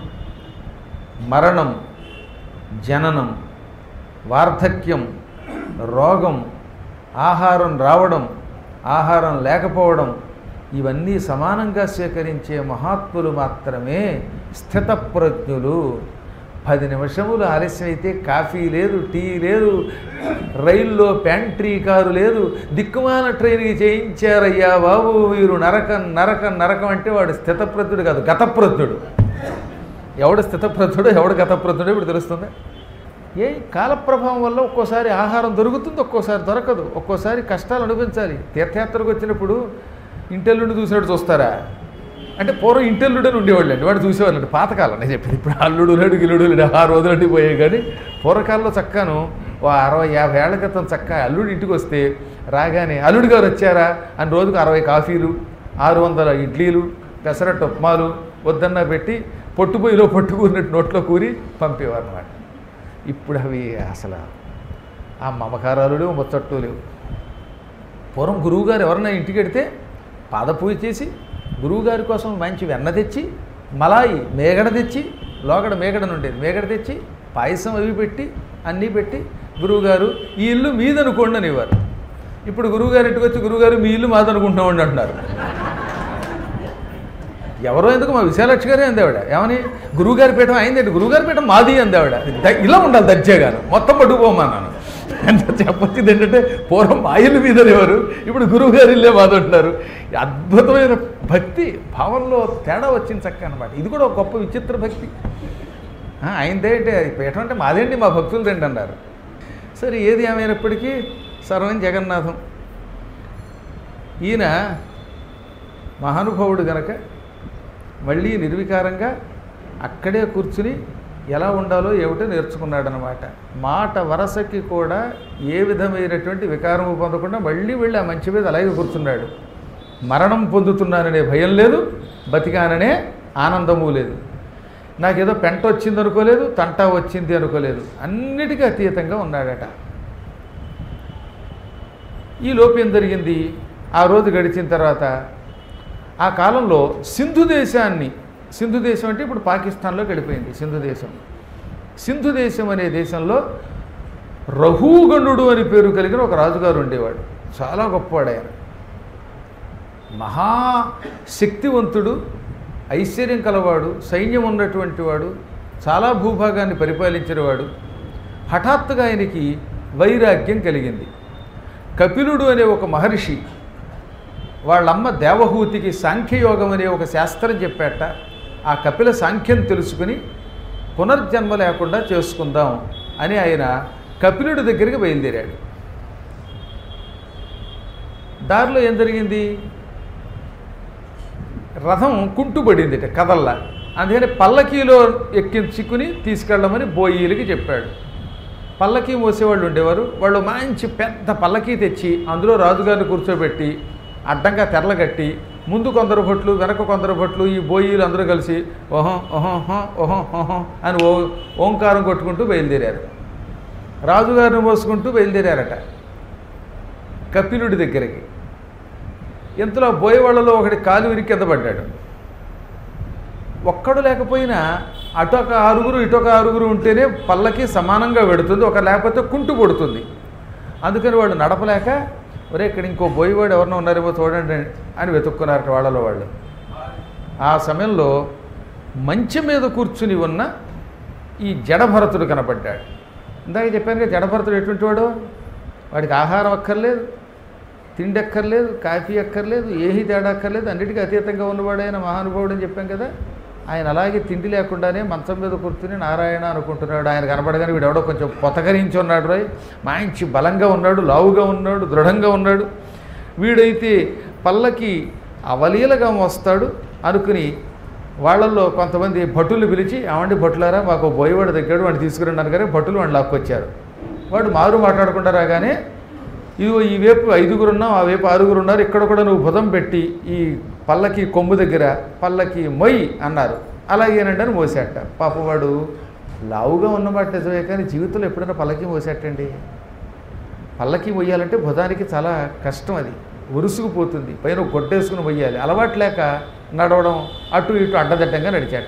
మరణం, జననం, వార్ధక్యం, రోగం, ఆహారం రావడం, ఆహారం లేకపోవడం ఇవన్నీ సమానంగా స్వీకరించే మహాత్ములు మాత్రమే స్థితప్రజ్ఞులు. పది నిమిషములు ఆలస్యం అయితే కాఫీ లేదు, టీ లేదు, రైల్లో ప్యాంట్రీ కారు లేదు, దిక్కుమాల ట్రైన్కి చేయించారయ్యా బాబు వీరు నరకం నరకం నరకం అంటే వాడు స్థితప్రజ్ఞుడు కాదు, గతప్రజ్ఞుడు. ఎవడు స్థితప్రజ్ఞుడో ఎవడు గతప్రజ్ఞుడో ఇప్పుడు తెలుస్తుంది. ఏ కాలప్రభావం వల్ల ఒక్కోసారి ఆహారం దొరుకుతుంది, ఒక్కోసారి దొరకదు, ఒక్కోసారి కష్టాలు అనుభవించాలి. తీర్థయాత్రకు వచ్చినప్పుడు ఇంటెల్లుండి చూసినట్టు చూస్తారా అంటే పూర్వం ఇంటెల్లుడని ఉండేవాళ్ళు అండి, వాడు చూసేవాళ్ళు అంటే పాతకాలం నేను చెప్పింది. ఇప్పుడు అల్లుడు లేడు గిల్లుడు లేడు ఆ రోజులండి పోయాయి. కానీ పూర్వకాలంలో చక్కాను ఓ అరవై యాభై ఏళ్ల క్రితం చక్క అల్లుడు ఇంటికి వస్తే రాగానే అల్లుడు గారు వచ్చారా అని రోజుకు అరవై కాఫీలు, ఆరు వందల ఇడ్లీలు, పెసరట్టు ఉప్మాలు వద్దన్నా పెట్టి పొట్టుపోయిలో పట్టుకున్నట్టు నోట్లో కూరి పంపేవారు అన్నమాట. ఇప్పుడు అవి అసలు ఆ మమకారాలు లేవు, ముచ్చట్లు లేవు. పూర్వం గురువుగారు ఎవరన్నా ఇంటికి వెడితే పాదపూజ చేసి గురువుగారి కోసం మంచి వెన్న తెచ్చి మలాయి మేగడ తెచ్చి లోగడ మేగడ ఉండేది మేగడ తెచ్చి పాయసం అవి పెట్టి అన్నీ పెట్టి గురువుగారు ఈ ఇల్లు మీదనుకోండి అనేవారు. ఇప్పుడు గురువుగారు ఇంటికి వచ్చి గురువుగారు మీ ఇల్లు మాదనుకుంటున్నామండి అంటున్నారు. ఎవరో ఎందుకు మా విశాలక్షి గారే అందేవాడ ఏమని గురువుగారి పీఠం అయిందండి, గురువుగారి పీఠం మాది అందేవాడ. ఇలా ఉండాలి దర్జాగాను, మొత్తం పట్టుకుపోమన్నాను. అంటే చెప్పొచ్చింది ఏంటంటే పూర్వం మా ఇల్లు మీదనేవారు, ఇప్పుడు గురువుగారి ఇల్లే మాదంటున్నారు. అద్భుతమైన భక్తి భావంలో తేడా వచ్చింది చక్క అనమాట. ఇది కూడా ఒక గొప్ప విచిత్ర భక్తి. అయిందే అంటే పీఠం అంటే మాదేంటి మా భక్తులు రండి అన్నారు. సరే ఏది ఏమైనప్పటికీ సర్వం జగన్నాథం. ఈయన మహానుభావుడు గనక మళ్ళీ నిర్వికారంగా అక్కడే కూర్చుని ఎలా ఉండాలో ఏమిటో నేర్చుకున్నాడనమాట. మాట వరసకి కూడా ఏ విధమైనటువంటి వికారము పొందకుండా మళ్ళీ వెళ్ళి ఆ మంచి మీద అలాగే కూర్చున్నాడు. మరణం పొందుతున్నాననే భయం లేదు, బతికాననే ఆనందము లేదు. నాకేదో పెంట వచ్చింది అనుకోలేదు, తంట వచ్చింది అనుకోలేదు, అన్నిటికీ అతీతంగా ఉన్నాడట. ఈ లోపు ఏం జరిగింది? ఆ రోజు గడిచిన తర్వాత ఆ కాలంలో సింధు దేశాన్ని, సింధు దేశం అంటే ఇప్పుడు పాకిస్తాన్లోకి వెళ్ళిపోయింది సింధు దేశం. సింధు దేశం అనే దేశంలో రహూగణుడు అని పేరు కలిగిన ఒక రాజుగారు ఉండేవాడు. చాలా గొప్పవాడు ఆయన. మహాశక్తివంతుడు, ఐశ్వర్యం కలవాడు, సైన్యం ఉన్నటువంటి వాడు, చాలా భూభాగాన్ని పరిపాలించినవాడు. హఠాత్తుగా ఆయనకి వైరాగ్యం కలిగింది. కపిలుడు అనే ఒక మహర్షి వాళ్ళమ్మ దేవహూతికి సాంఖ్యయోగం అనే ఒక శాస్త్రం చెప్పాట. ఆ కపిల సాంఖ్యం తెలుసుకుని పునర్జన్మ లేకుండా చేసుకుందాం అని ఆయన కపిలుడి దగ్గరికి బయలుదేరాడు. దారిలో ఏం జరిగింది? రథం కుంటుపడిందిట కదల్లా. అందుకని పల్లకీలో ఎక్కించుకుని తీసుకెళ్ళమని బోయీలకి చెప్పాడు. పల్లకీ మోసేవాళ్ళు ఉండేవారు. వాళ్ళు మంచి పెద్ద పల్లకీ తెచ్చి అందులో రాజుగారిని కూర్చోబెట్టి అడ్డంగా తెరలగట్టి ముందు కొందరు భట్లు వెనక కొందరు భట్లు ఈ బోయీలు అందరూ కలిసి ఓహం ఓహో ఓహో ఓహో అని ఓ ఓంకారం కొట్టుకుంటూ బయలుదేరారు. రాజుగారిని మోసుకుంటూ బయలుదేరారట కపిలుడి దగ్గరికి. ఇంతలో బోయేవాళ్ళలో ఒకటి కాలు విరిగి కింద పడ్డాడు. ఒక్కడు లేకపోయినా అటొక ఆరుగురు ఇటొక ఆరుగురు ఉంటేనే పల్లకి సమానంగా పెడుతుంది, ఒక లేకపోతే కుంటు పడుతుంది. అందుకని వాళ్ళు నడపలేక ఒరే ఇక్కడ ఇంకో బోయేవాడు ఎవరినో ఉన్నారేమో చూడండి అని వెతుక్కున్నారట వాళ్ళలో వాళ్ళు. ఆ సమయంలో మంచం మీద కూర్చుని ఉన్న ఈ జడభరతుడు కనపడ్డాడు. ఇందాక చెప్పాను కదా జడభరతుడు ఎటువంటి వాడు? వాడికి ఆహారం అక్కర్లేదు, తిండి అక్కర్లేదు, కాఫీ అక్కర్లేదు, ఏహీ తేడా అక్కర్లేదు, అన్నిటికీ అతీతంగా ఉన్నవాడైన మహానుభావుడు అని చెప్పాం కదా. ఆయన అలాగే తిండి లేకుండానే మంచం మీద కూర్చుని నారాయణ అనుకుంటున్నాడు. ఆయన కనపడగానే వీడు ఎవడో కొంచెం పొతకరించి ఉన్నాడు, రాయ్ మంచి బలంగా ఉన్నాడు, లావుగా ఉన్నాడు, దృఢంగా ఉన్నాడు. వీడైతే పల్లకి అవలీలగా మోస్తాడు అనుకుని వాళ్ళల్లో కొంతమంది భటులు పిలిచి ఏమండి భటులారా మాకు బోయవాడు దగ్గాడు వాడిని తీసుకురండి అనగానే భటులు వాడిని లాక్కొచ్చారు. వాడు మారు మాట్లాడకుండా రాగానే ఇదిగో ఈ వైపు ఐదుగురు ఉన్నాం, ఆ వైపు ఆరుగురు ఉన్నారు, ఇక్కడ కూడా నువ్వు భుజం పెట్టి ఈ పల్లకి కొమ్ము దగ్గర పల్లకి మొయ్యి అన్నారు. అలాగేనండి అని మోసేట. పాపవాడు లావుగా ఉన్నమాట నిజమే, కానీ జీవితంలో ఎప్పుడైనా పల్లకి మోసేటండి. పల్లకి మొయ్యాలంటే భుజానికి చాలా కష్టం, అది ఉరుసుకుపోతుంది, పైన గొడ్డేసుకుని మొయ్యాలి. అలవాటు లేక నడవడం అటు ఇటు అడ్డదిడ్డంగా నడిచేట.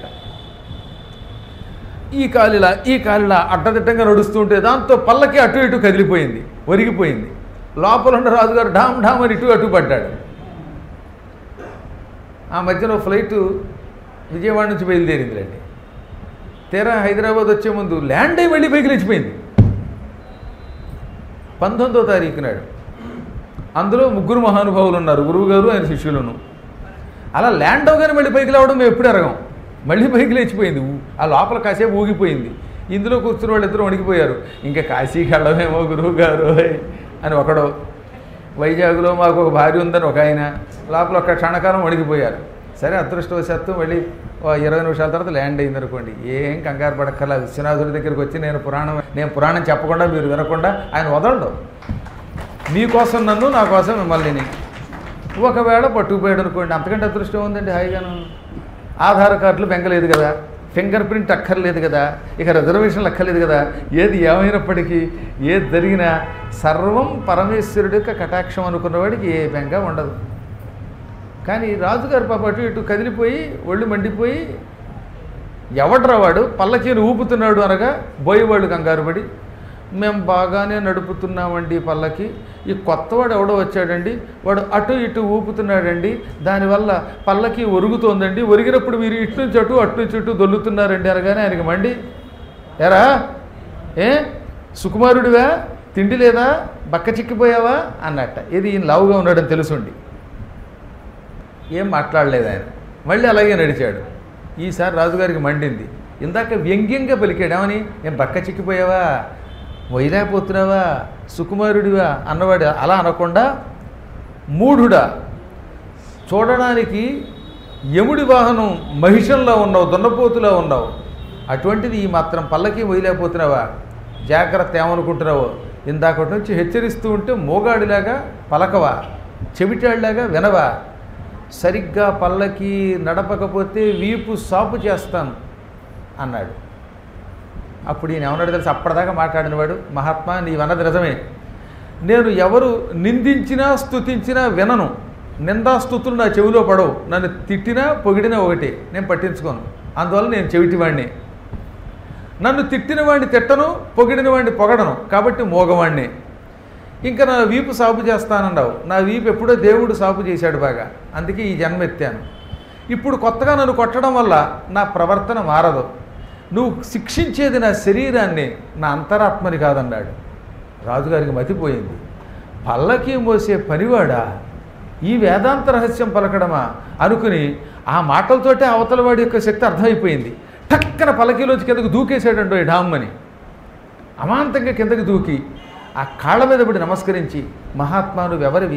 ఈ కాలిలా ఈ కాలిలా అడ్డదిడ్డంగా నడుస్తుంటే దాంతో పల్లకి అటు ఇటు కదిలిపోయింది, ఒరిగిపోయింది. లోపల ఉన్న రాజుగారు ఢామ్ ఢామ్ అని ఇటు అటు పడ్డాడు. ఆ మధ్యలో ఫ్లైటు విజయవాడ నుంచి బయలుదేరిందిలేండి. తీరా హైదరాబాద్ వచ్చే ముందు ల్యాండ్ అయి వెళ్ళి పైకి లేచిపోయింది. పంతొమ్మిదో తారీఖు నాడు అందులో ముగ్గురు మహానుభావులు ఉన్నారు, గురువుగారు ఆయన శిష్యులను. అలా ల్యాండ్ అవగానే మళ్ళీ పైకి లేవడం మేము ఎప్పుడు ఎరగం. మళ్ళీ పైకి లేచిపోయింది. ఆ లోపల కాసేపు ఊగిపోయింది. ఇందులో కూర్చున్న వాళ్ళు ఇద్దరు వణికిపోయారు. ఇంకా కాశీకి వెళ్ళమేమో గురువు గారు అని ఒకడు, వైజాగ్లో మాకు ఒక భార్య ఉందని ఒక ఆయన, లోపల ఒక క్షణకాలం వణికిపోయారు. సరే అదృష్టవశాత్తు మళ్ళీ ఇరవై నిమిషాల తర్వాత ల్యాండ్ అయింది అనుకోండి. ఏం కంగారు పడక్కర్లా. విశ్వనాథుడి దగ్గరికి వచ్చి నేను పురాణం నేను పురాణం చెప్పకుండా మీరు వినకుండా ఆయన వదలడు. మీకోసం నన్ను, నా కోసం మిమ్మల్ని. ఒకవేళ పట్టుకుపోయాడు అనుకోండి, అంతకంటే అదృష్టం ఉందండి. హాయిగాను ఆధార్ కార్డులు బెంగలేదు కదా, ఫింగర్ ప్రింట్ అక్కర్లేదు కదా, ఇక రిజర్వేషన్లు అక్కర్లేదు కదా. ఏది ఏమైనప్పటికీ ఏది జరిగినా సర్వం పరమేశ్వరుడి యొక్క కటాక్షం అనుకున్నవాడికి ఏ బెంగ ఉండదు. కానీ రాజుగారు పాప అటు ఇటు కదిలిపోయి ఒళ్ళు మండిపోయి ఎవడ్రా వాడు పల్లకీని ఊపుతున్నాడు అనగా బోయేవాళ్ళు కంగారు పడి, మేము బాగానే నడుపుతున్నామండి పల్లకి, ఈ కొత్తవాడు ఎవడో వచ్చాడండి, వాడు అటు ఇటు ఊపుతున్నాడండి, దానివల్ల పల్లకి ఒరుగుతోందండి, ఒరిగినప్పుడు మీరు ఇటు నుంచి అటు అటు నుంచి ఇటు దొల్లుతున్నారండి అనగానే ఆయనకి మండి, ఎరా ఏ సుకుమారుడివా, తిండి లేదా, బక్క చిక్కిపోయావా అన్నట్ట. ఇది ఈయన లావుగా ఉన్నాడని తెలుసుండి ఏం మాట్లాడలేదు ఆయన. మళ్ళీ అలాగే నడిచాడు. ఈసారి రాజుగారికి మండింది. ఇందాక వ్యంగ్యంగా పలికాడు, ఏమని, ఏం బక్క చిక్కిపోయావా, వైరాపోతున్నావా, సుకుమారుడివా అన్నవాడు అలా అనకుండా మూఢుడా, చూడడానికి యముడి వాహనం మహిషంలో ఉన్నావు, దున్నపోతులా ఉన్నావు. అటువంటిది ఈ మాత్రం పల్లకి మొయ్యలేకపోతున్నావా? జాగ్రత్త, ఏమనుకుంటున్నావో. ఇందాకటి నుంచి హెచ్చరిస్తూ ఉంటే మోగాడిలాగా పలకవా, చెవిటాడిలాగా వినవా? సరిగ్గా పల్లకి నడపకపోతే వీపు సాపు చేస్తాను అన్నాడు. అప్పుడు ఈయన ఏమన్నాడు తెలుసు? అప్పటిదాకా మాట్లాడినవాడు, మహాత్మా నీవన్నది నిజమే, నేను ఎవరు నిందించినా స్తుతించినా వినను. నిందాస్తుతులు నా చెవిలో పడవు. నన్ను తిట్టినా పొగిడినా ఒకటి, నేను పట్టించుకోను. అందువల్ల నేను చెవిటివాణ్ణి. నన్ను తిట్టిన వాడిని తిట్టను, పొగిడిన వాడిని పొగడను, కాబట్టి మోగవాణ్ణి. ఇంకా నా వీపు సాపు చేస్తానన్నావు. నా వీపు ఎప్పుడో దేవుడు సాపు చేశాడు బాగా, అందుకే ఈ జన్మ ఎత్తాను. ఇప్పుడు కొత్తగా నన్ను కొట్టడం వల్ల నా ప్రవర్తన మారదు. నువ్వు శిక్షించేది నా శరీరాన్ని, నా అంతరాత్మని కాదన్నాడు. రాజుగారికి మతిపోయింది. పల్లకి మోసే పనివాడా, ఈ వేదాంత రహస్యం పలకడమా అనుకుని ఆ మాటలతోటే అవతలవాడి యొక్క శక్తి అర్థమైపోయింది. టక్కన పల్లకీలోంచి కిందకు దూకేశాడండో ఈ డామ్మని. అమాంతంగా కిందకి దూకి ఆ కాళ్ళ మీద పడి నమస్కరించి, మహాత్మా నువ్వెవరివి?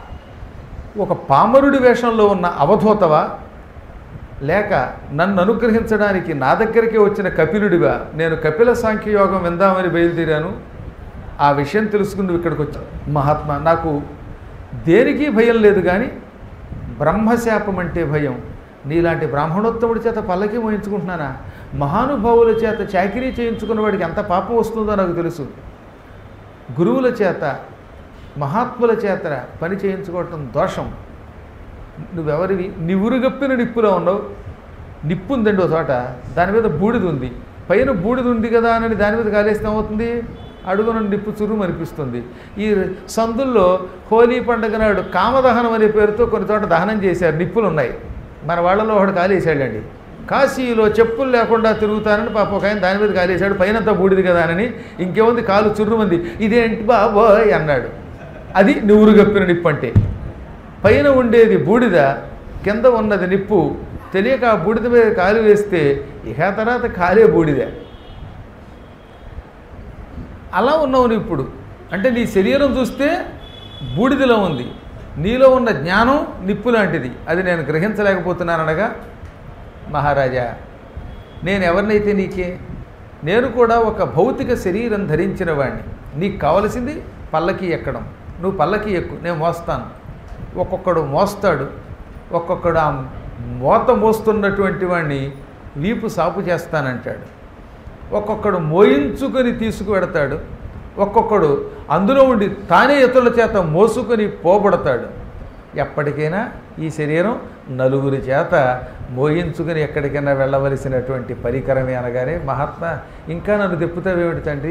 ఒక పామరుడి వేషంలో ఉన్న అవధూతవా, లేక నన్ను అనుగ్రహించడానికి నా దగ్గరికే వచ్చిన కపిలుడివా? నేను కపిల సాంఖ్యయోగం విందామని బయలుదేరాను, ఆ విషయం తెలుసుకుని నువ్వు ఇక్కడికి వచ్చావు. మహాత్మా నాకు దేనికి భయం లేదు, కానీ బ్రహ్మశాపం అంటే భయం. నీలాంటి బ్రాహ్మణోత్తముడి చేత పల్లకి మోయించుకుంటున్నానా? మహానుభావుల చేత చాకిరీ చేయించుకున్న వాడికి ఎంత పాపం వస్తుందో నాకు తెలుసు. గురువుల చేత మహాత్ముల చేత పని చేయించుకోవటం దోషం. నువ్వెవరివి? నివురుగప్పిన నిప్పులో ఉన్నావు. నిప్పు ఉందండి ఓ చోట, దాని మీద బూడిద ఉంది. పైన బూడిద ఉంది కదా అని దాని మీద కాలేస్తే ఏమవుతుంది? అడుగున నిప్పు చురుము అనిపిస్తుంది. ఈ సందుల్లో హోలీ పండుగ నాడు కామదహనం అనే పేరుతో కొన్ని చోట దహనం చేశారు, నిప్పులు ఉన్నాయి. మన వాళ్ళలో ఒకడు కాలేసాడండి. కాశీలో చెప్పులు లేకుండా తిరుగుతానని పాప ఒక ఆయన దాని మీద కాలేశాడు, పైనంతా బూడిది కదా అని. ఇంకేముంది, కాలు చుర్రుమంది. ఇదేంటి బాబోయ్ అన్నాడు. అది నివురు గప్పిన నిప్పు అంటే. పైన ఉండేది బూడిద, కింద ఉన్నది నిప్పు. తెలియక ఆ బూడిద మీద కాలు వేస్తే ఇక తర్వాత కాలే బూడిద. అలా ఉన్నావు నువ్వు ఇప్పుడు. అంటే నీ శరీరం చూస్తే బూడిదలో ఉంది, నీలో ఉన్న జ్ఞానం నిప్పు లాంటిది. అది నేను గ్రహించలేకపోతున్నాననగా, మహారాజా నేను ఎవరినైతే నీకే, నేను కూడా ఒక భౌతిక శరీరం ధరించిన వాడిని. నీకు కావలసింది పల్లకి ఎక్కడం. నువ్వు పల్లకి ఎక్కు, నేను మోస్తాను. ఒక్కొక్కడు మోస్తాడు, ఒక్కొక్కడు ఆ మోత మోస్తున్నటువంటి వాడిని వీపు సాపు చేస్తానంటాడు. ఒక్కొక్కడు మోయించుకొని తీసుకువెడతాడు, ఒక్కొక్కడు అందులో ఉండి తానే ఇతరుల చేత మోసుకొని పోబడతాడు. ఎప్పటికైనా ఈ శరీరం నలుగురి చేత మోయించుకుని ఎక్కడికైనా వెళ్ళవలసినటువంటి పరికరమే అనగానే, మహాత్మా ఇంకా నన్ను తిప్పుతావేమిటి తండ్రి,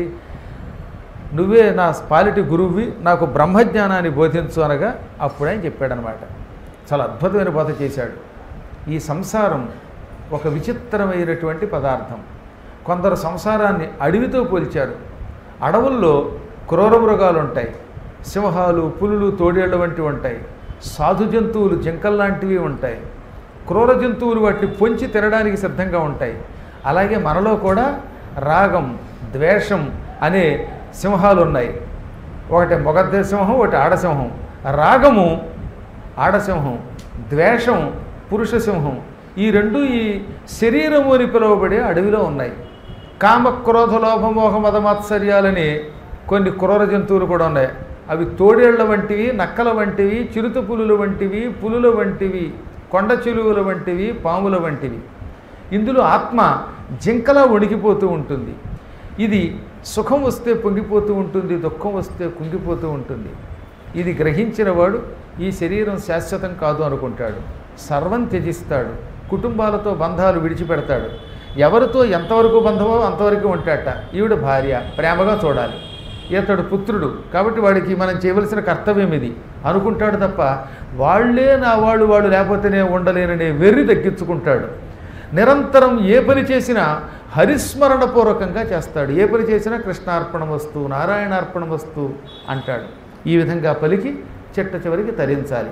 నువ్వే నా పాలిటి గురువువి, నాకు బ్రహ్మజ్ఞానాన్ని బోధించు అనగా అప్పుడు ఆయన చెప్పాడనమాట. చాలా అద్భుతమైన బోధ చేశాడు. ఈ సంసారం ఒక విచిత్రమైనటువంటి పదార్థం. కొందరు సంసారాన్ని అడవితో పోల్చారు. అడవుల్లో క్రూర మృగాలు ఉంటాయి, సింహాలు, పులులు, తోడేళ్ల వంటివి ఉంటాయి. సాధు జంతువులు జింకల్లాంటివి ఉంటాయి. క్రూర జంతువులు వాటిని పొంచి తినడానికి సిద్ధంగా ఉంటాయి. అలాగే మనలో కూడా రాగం, ద్వేషం అనే సింహాలు ఉన్నాయి. ఒకటి మొగ సింహం, ఒకటి ఆడసింహం. రాగము ఆడసింహం, ద్వేషం పురుష సింహం. ఈ రెండు ఈ శరీరము అని పిలువబడే అడవిలో ఉన్నాయి. కామ, క్రోధ, లోభ, మోహ, మదమాత్సర్యాలని కొన్ని క్రూర జంతువులు కూడా ఉన్నాయి. అవి తోడేళ్ల వంటివి, నక్కల వంటివి, చిరుత పులుల వంటివి, పులుల వంటివి, కొండ చిలువల వంటివి, పాముల వంటివి. ఇందులో ఆత్మ జింకలా వణికిపోతూ ఉంటుంది. ఇది సుఖం వస్తే పొంగిపోతూ ఉంటుంది, దుఃఖం వస్తే కుంగిపోతూ ఉంటుంది. ఇది గ్రహించిన వాడు ఈ శరీరం శాశ్వతం కాదు అనుకుంటాడు, సర్వం త్యజిస్తాడు, కుటుంబాలతో బంధాలు విడిచిపెడతాడు. ఎవరితో ఎంతవరకు బంధమో అంతవరకు ఉంటాడట. ఈవిడ భార్య, ప్రేమగా చూడాలి. ఇతడు పుత్రుడు, కాబట్టి వాడికి మనం చేయవలసిన కర్తవ్యం ఇది అనుకుంటాడు తప్ప, వాళ్లే నా వాళ్ళు, వాళ్ళు లేకపోతే నేను ఉండలేననే వెర్రి తగ్గించుకుంటాడు. నిరంతరం ఏ పని చేసినా హరిస్మరణపూర్వకంగా చేస్తాడు. ఏ పని చేసినా కృష్ణార్పణమస్తు, నారాయణార్పణమస్తు అంటాడు. ఈ విధంగా పలికి చిట్ట చివరికి తరించాలి.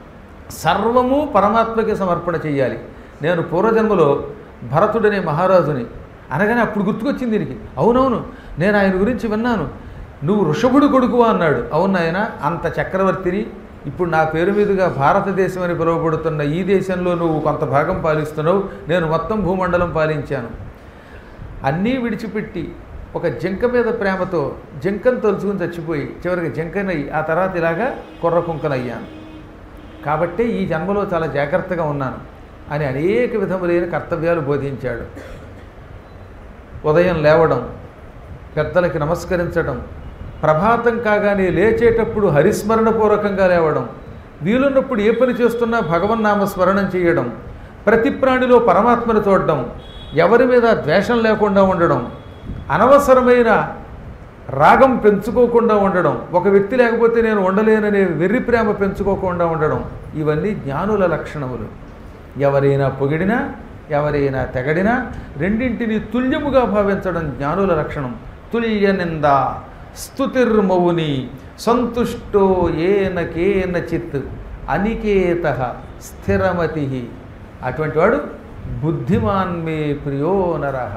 సర్వము పరమాత్మకి సమర్పణ చెయ్యాలి. నేను పూర్వజన్మలో భరతుడనే మహారాజుని అనగానే అప్పుడు గుర్తుకొచ్చింది దీనికి. అవునవును, నేను ఆయన గురించి విన్నాను. నువ్వు వృషభుడు కొడుకువా అన్నాడు. అవును ఆయన, అంత చక్రవర్తిని, ఇప్పుడు నా పేరు మీదుగా భారతదేశం అని పిలువబడుతున్న ఈ దేశంలో నువ్వు కొంత భాగం పాలిస్తున్నావు, నేను మొత్తం భూమండలం పాలించాను. అన్నీ విడిచిపెట్టి ఒక జింక మీద ప్రేమతో జింకను తలుచుకుని చచ్చిపోయి చివరికి జింకనై ఆ తర్వాత ఇలాగా కుర్ర కుంకనయ్యాను. కాబట్టి ఈ జన్మలో చాలా జాగ్రత్తగా ఉన్నాను అని అనేక విధములైన కర్తవ్యాలు బోధించాడు. ఉదయం లేవడం, పెద్దలకి నమస్కరించడం, ప్రభాతం కాగానే లేచేటప్పుడు హరిస్మరణపూర్వకంగా లేవడం, వీలున్నప్పుడు ఏ పని చేస్తున్నా భగవన్నామ స్మరణం చేయడం, ప్రతి ప్రాణిలో పరమాత్మను చూడడం, ఎవరి మీద ద్వేషం లేకుండా ఉండడం, అనవసరమైన రాగం పెంచుకోకుండా ఉండడం, ఒక వ్యక్తి లేకపోతే నేను ఉండలేననే వెర్రి ప్రేమ పెంచుకోకుండా ఉండడం, ఇవన్నీ జ్ఞానుల లక్షణములు. ఎవరైనా పొగిడినా ఎవరైనా తెగడినా రెండింటిని తుల్యముగా భావించడం జ్ఞానుల లక్షణం. తుల్య నింద స్తుతిర్మౌని సంతుష్టో ఏన కేన చిత్ అనికేత స్థిరమతి. అటువంటి వాడు బుద్ధిమాన్ మే ప్రియో నరః.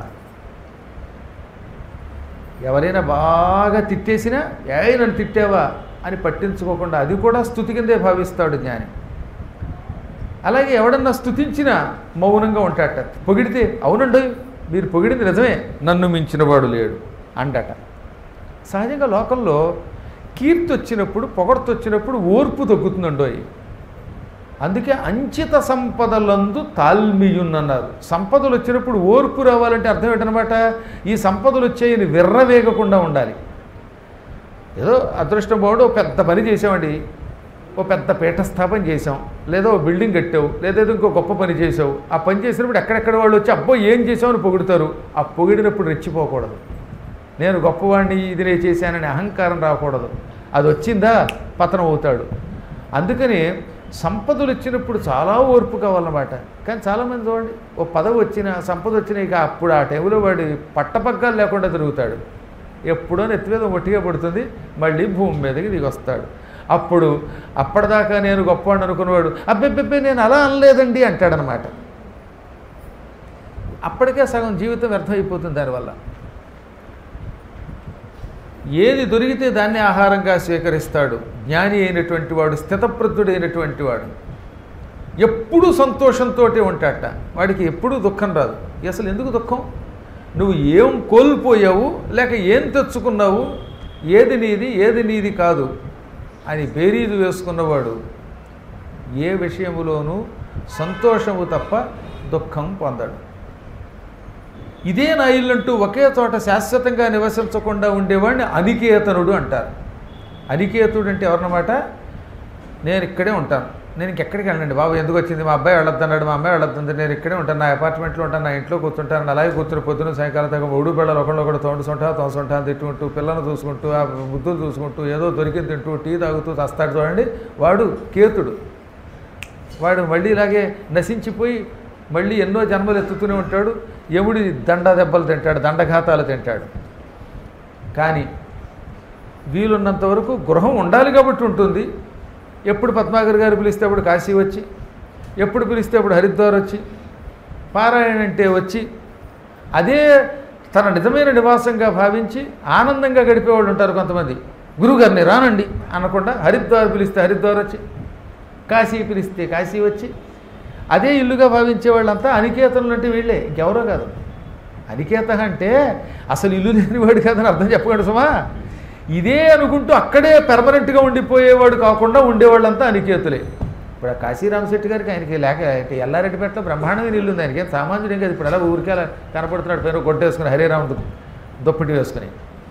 ఎవరైనా బాగా తిట్టేసినా ఏ నన్ను తిట్టావా అని పట్టించుకోకుండా అది కూడా స్తుతి కిందే భావిస్తాడు జ్ఞాని. అలాగే ఎవడన్నా స్తుతించినా మౌనంగా ఉంటాడట. పొగిడితే అవునండి మీరు పొగిడింది నిజమే, నన్ను మించినవాడు లేడు అంటట. సహజంగా లోకంలో కీర్తి వచ్చినప్పుడు పొగడ్త వచ్చినప్పుడు ఓర్పు తగ్గుతుందండోయ్. అందుకే అంచిత సంపదలందు తాల్మియున్నన్నారు. సంపదలు వచ్చినప్పుడు ఓర్పు రావాలంటే అర్థం ఏంటనమాట, ఈ సంపదలు వచ్చాయని విర్రవేగకుండా ఉండాలి. ఏదో అదృష్టం బాగుండి ఓ పెద్ద పని చేసామండి, ఓ పెద్ద పీఠస్థాపన చేసాం, లేదా ఓ బిల్డింగ్ కట్టావు, లేదా ఇంకో గొప్ప పని చేసావు. ఆ పని చేసినప్పుడు ఎక్కడెక్కడ వాళ్ళు వచ్చి అబ్బో ఏం చేసామని పొగుడుతారు. ఆ పొగిడినప్పుడు రెచ్చిపోకూడదు. నేను గొప్పవాడిని, ఇది నేను చేశానని అహంకారం రాకూడదు. అది వచ్చిందా పతనం అవుతాడు. అందుకని సంపదలు వచ్చినప్పుడు చాలా ఓర్పు కావాలన్నమాట. కానీ చాలామంది చూడండి, ఓ పదవి వచ్చినా సంపద వచ్చినా ఇక అప్పుడు ఆ టైంలో వాడి పట్టపగ్గాలు లేకుండా తిరుగుతాడు. ఎప్పుడో నెత్తి మీద ఒట్టిగా పడుతుంది, మళ్ళీ భూమి మీదకి దిగి వస్తాడు. అప్పుడు అప్పటిదాకా నేను గొప్పవాడిని అనుకున్నవాడు అబ్బెబ్బెబ్బే నేను అలా అనలేదండి అంటాడనమాట. అప్పటికే సగం జీవితం వ్యర్థమైపోతుంది దానివల్ల. ఏది దొరికితే దాన్ని ఆహారంగా స్వీకరిస్తాడు జ్ఞాని అయినటువంటి వాడు, స్థితప్రజ్ఞుడైనటువంటి వాడు. ఎప్పుడూ సంతోషంతో ఉంటాడట, వాడికి ఎప్పుడూ దుఃఖం రాదు. అసలు ఎందుకు దుఃఖం? నువ్వు ఏం కోల్పోయావు లేక ఏం తెచ్చుకున్నావు, ఏది నీది ఏది నీది కాదు అని బేరీజు వేసుకున్నవాడు ఏ విషయములోనూ సంతోషము తప్ప దుఃఖం పొందడు. ఇదే నా ఇల్లంటూ ఒకే చోట శాశ్వతంగా నివసించకుండా ఉండేవాడిని అనికేతనుడు అంటారు. అనికేతుడు అంటే ఎవరన్నమాట, నేను ఇక్కడే ఉంటాను, నేను ఇంకెక్కడికి వెళ్ళండి బాబు, ఎందుకు వచ్చింది మా అబ్బాయి వెళ్ళొద్దన్నాడు, మా అమ్మాయి వెళ్ళొద్దండి, నేను ఇక్కడే ఉంటాను, నా అపార్ట్మెంట్లో ఉంటాను, నా ఇంట్లో కూర్చుంటాను, అలాగే కూర్చుని పొద్దున సాయంకాలం తగ్గ మూడు పిల్లలు ఒకళ్ళు ఒకటి తోడుతుంటా తోసుంటా తిట్టుకుంటూ పిల్లలను చూసుకుంటూ ఆ బుద్ధులు చూసుకుంటూ ఏదో దొరికింది తింటూ టీ తాగుతూ వస్తాడు చూడండి, వాడు కేతుడు. వాడు మళ్ళీ ఇలాగే నశించిపోయి మళ్ళీ ఎన్నో జన్మలు ఎత్తుతూనే ఉంటాడు. యముడి దండ దెబ్బలు తింటాడు, దండఘాతాలు తింటాడు. కానీ వీలున్నంత వరకు గృహం ఉండాలి కాబట్టి ఉంటుంది. ఎప్పుడు పద్మాకర్ గారు పిలిస్తే అప్పుడు కాశీ వచ్చి, ఎప్పుడు పిలిస్తే అప్పుడు హరిద్వార్ వచ్చి, పారాయణ అంటే వచ్చి అదే తన నిజమైన నివాసంగా భావించి ఆనందంగా గడిపేవాళ్ళు ఉంటారు కొంతమంది. గురువుగారిని రానండి అనకుండా హరిద్వార్ పిలిస్తే హరిద్వార్ వచ్చి, కాశీ పిలిస్తే కాశీ వచ్చి అదే ఇల్లుగా భావించే వాళ్ళంతా అనికేతనులు అంటే వీళ్ళే, ఇంకెవరో కాదు. అనికేత అంటే అసలు ఇల్లు లేనివాడు కాదని అర్థం చెప్పగలడు సుమా. ఇదే అనుకుంటూ అక్కడే పెర్మనెంట్గా ఉండిపోయేవాడు కాకుండా ఉండేవాళ్ళంతా అనికేతులే. ఇప్పుడు ఆ కాశీరామశెట్టి గారికి ఆయనకి లేక ఎల్లారెడ్డిపేటలో బ్రహ్మాండమైన ఇల్లు ఉంది, ఆయనకి ఏం సామాన్యుడు కాదు. ఇప్పుడు అలా ఊరికే అలా కనపడుతున్నాడు పైన గొడ్డేసుకుని హరిరాముడు దుప్పటి వేసుకుని.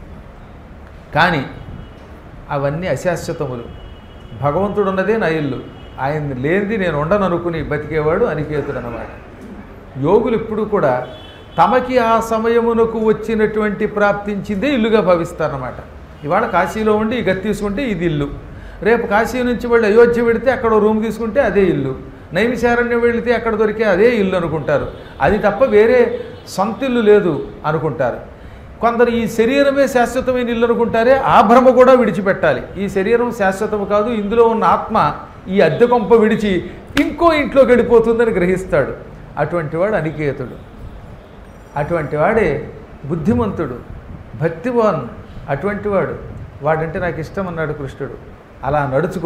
కానీ అవన్నీ అశాశ్వతములు. భగవంతుడు ఉన్నదే నా ఇల్లు, ఆయన లేనిది నేను ఉండను అనుకుని బతికేవాడు అనికేతుడు అన్నమాట. యోగులు ఎప్పుడు కూడా తమకి ఆ సమయమునకు వచ్చినటువంటి ప్రాప్తించిందే ఇల్లుగా భావిస్తారన్నమాట. ఇవాళ కాశీలో ఉండి ఈ గది తీసుకుంటే ఇది ఇల్లు, రేపు కాశీ నుంచి వాళ్ళు అయోధ్య వెళితే అక్కడ రూమ్ తీసుకుంటే అదే ఇల్లు, నైమిషారణ్యం వెళితే అక్కడ దొరికే అదే ఇల్లు అనుకుంటారు. అది తప్ప వేరే సొంత ఇల్లు లేదు అనుకుంటారు. కొందరు ఈ శరీరమే శాశ్వతమైన ఇల్లు అనుకుంటారే, ఆ భ్రమ కూడా విడిచిపెట్టాలి. ఈ శరీరం శాశ్వతము కాదు, ఇందులో ఉన్న ఆత్మ ఈ అద్దె కొంప విడిచి ఇంకో ఇంట్లో గడిపోతుందని గ్రహిస్తాడు. అటువంటి వాడు అనికేతుడు. అటువంటి వాడే బుద్ధిమంతుడు, భక్తివాన్. అటువంటి వాడు వాడంటే నాకు ఇష్టం అన్నాడు కృష్ణుడు. అలా నడుచుకో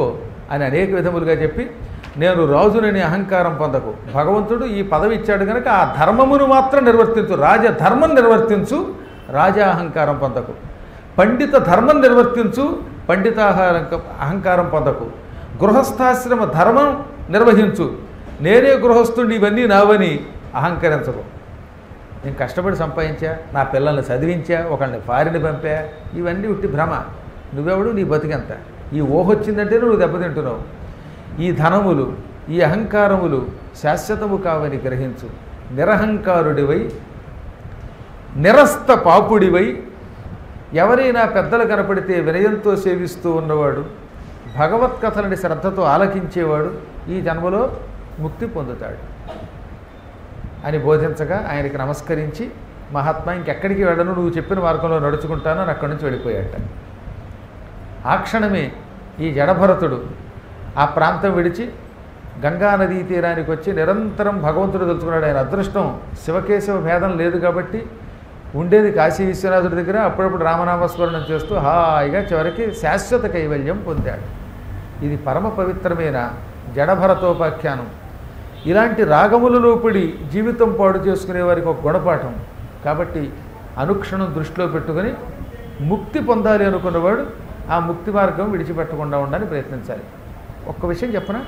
అని అనేక విధములుగా చెప్పి నేను రాజునని అహంకారం పొందకు, భగవంతుడు ఈ పదవి ఇచ్చాడు కనుక ఆ ధర్మమును మాత్రం నిర్వర్తించు, రాజధర్మం నిర్వర్తించు, రాజా అహంకారం పొందకు, పండిత ధర్మం నిర్వర్తించు, పండితాహార అహంకారం పొందకు, గృహస్థాశ్రమ ధర్మం నిర్వహించు, నేనే గృహస్థుడిని ఇవన్నీ నావని అహంకరించకు. నేను కష్టపడి సంపాదించా, నా పిల్లల్ని చదివించా, ఒకళ్ళని ఫారిని పంపా, ఇవన్నీ ఉట్టి భ్రమ. నువ్వెవడు, నీ బతికెంత? ఈ ఊహ వచ్చిందంటే నువ్వు దెబ్బతింటున్నావు. ఈ ధనములు, ఈ అహంకారములు శాశ్వతము కావని గ్రహించు. నిరహంకారుడివై, నిరస్త పాపుడివై, ఎవరైనా పెద్దలు కనపడితే వినయంతో సేవిస్తూ ఉన్నవాడు, భగవత్కథలని శ్రద్ధతో ఆలకించేవాడు ఈ జన్మలో ముక్తి పొందుతాడు అని బోధించగా ఆయనకి నమస్కరించి, మహాత్మా ఇంకెక్కడికి వెళ్ళను, నువ్వు చెప్పిన మార్గంలో నడుచుకుంటాను అని అక్కడి నుంచి వెళ్ళిపోయాట. ఆ క్షణమే ఈ జడభరతుడు ఆ ప్రాంతం విడిచి గంగా నదీ తీరానికి వచ్చి నిరంతరం భగవంతుడు తెలుసుకున్నాడు. ఆయన అదృష్టం శివకేశవ భేదం లేదు కాబట్టి ఉండేది కాశీ విశ్వనాథుడి దగ్గర. అప్పుడప్పుడు రామనామస్మరణం చేస్తూ హాయిగా చివరికి శాశ్వత కైవల్యం పొందాడు. ఇది పరమ పవిత్రమైన జడభరతోపాఖ్యానం. ఇలాంటి రాగములలో పడి జీవితం పాడు చేసుకునే వారికి ఒక గుణపాఠం కాబట్టి అనుక్షణం దృష్టిలో పెట్టుకొని ముక్తి పొందాలి అనుకున్నవాడు ఆ ముక్తి మార్గం విడిచిపెట్టకుండా ఉండాలని ప్రయత్నించాలి. ఒక్క విషయం చెప్పనా,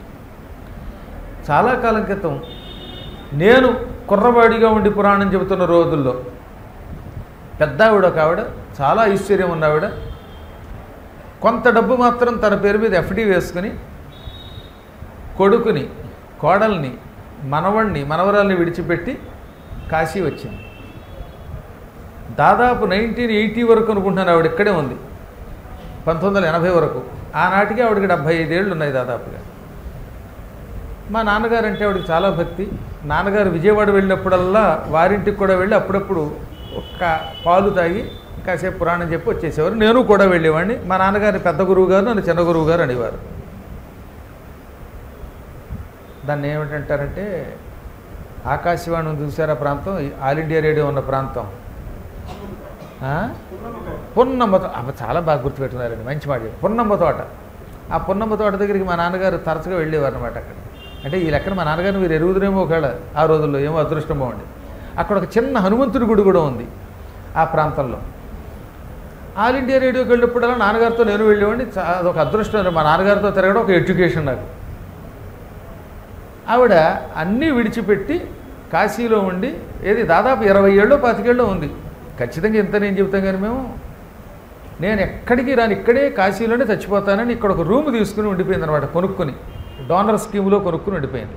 చాలా కాలం క్రితం నేను కుర్రవాడిగా ఉండి పురాణం చెబుతున్న రోజుల్లో పెద్ద ఆవిడ ఒక ఆవిడ, చాలా ఐశ్వర్యం ఉన్నవిడ, కొంత డబ్బు మాత్రం తన పేరు మీద ఎఫ్డీ వేసుకుని కొడుకుని, కోడల్ని, మనవణ్ణి, మనవరాల్ని విడిచిపెట్టి కాశీ వచ్చింది. దాదాపు నైన్టీన్ ఎయిటీ వరకు అనుకుంటున్నాను ఆవిడ ఇక్కడే ఉంది, పంతొమ్మిది వందల ఎనభై వరకు. ఆనాటికి ఆవిడకి డెబ్భై ఐదేళ్ళు ఉన్నాయి దాదాపుగా. మా నాన్నగారు అంటే ఆవిడకి చాలా భక్తి. నాన్నగారు విజయవాడ వెళ్ళినప్పుడల్లా వారింటికి కూడా వెళ్ళి అప్పుడప్పుడు ఒక్క పాలు తాగి కాసేపు పురాణం చెప్పి వచ్చేసేవారు. నేను కూడా వెళ్ళేవాడిని. మా నాన్నగారిని పెద్ద గురువు గారు, నన్ను చిన్న గురువు గారు అనేవారు. దాన్ని ఏమిటంటారంటే ఆకాశవాణి చూసారా ప్రాంతం, ఆల్ ఇండియా రేడియో ఉన్న ప్రాంతం, పున్నమ్మ తోట. అబ్బ చాలా బాగా గుర్తుపెట్టుకున్నారండి, మంచి మాట. పున్నమ్మ తోట. ఆ పున్నమ్మ తోట దగ్గరికి మా నాన్నగారు తరచుగా వెళ్ళేవారు అనమాట. అక్కడ అంటే ఈ లెక్కన మా నాన్నగారు మీరు ఎరుగుదరేమో ఒకవేళ ఆ రోజుల్లో, ఏమో అదృష్టం బాగుండి. అక్కడ ఒక చిన్న హనుమంతుడి గుడి కూడా ఉంది ఆ ప్రాంతంలో. ఆల్ ఇండియా రేడియోకి వెళ్ళినప్పుడల్లా నాన్నగారితో నేను వెళ్ళేవాడిని. అదొక అదృష్టం, మా నాన్నగారితో తిరగడం ఒక ఎడ్యుకేషన్ నాకు. ఆవిడ అన్నీ విడిచిపెట్టి కాశీలో ఉండి, ఏది దాదాపు ఇరవై ఏళ్ళో పాతికేళ్ళో ఉంది. ఖచ్చితంగా ఇంత నేను చెబుతాం కానీ మేము, నేను ఎక్కడికి రాని, ఇక్కడే కాశీలోనే చచ్చిపోతానని ఇక్కడ ఒక రూమ్ తీసుకుని ఉండిపోయింది అనమాట. కొనుక్కొని డోనర్ స్కీమ్లో కొనుక్కుని ఉండిపోయింది.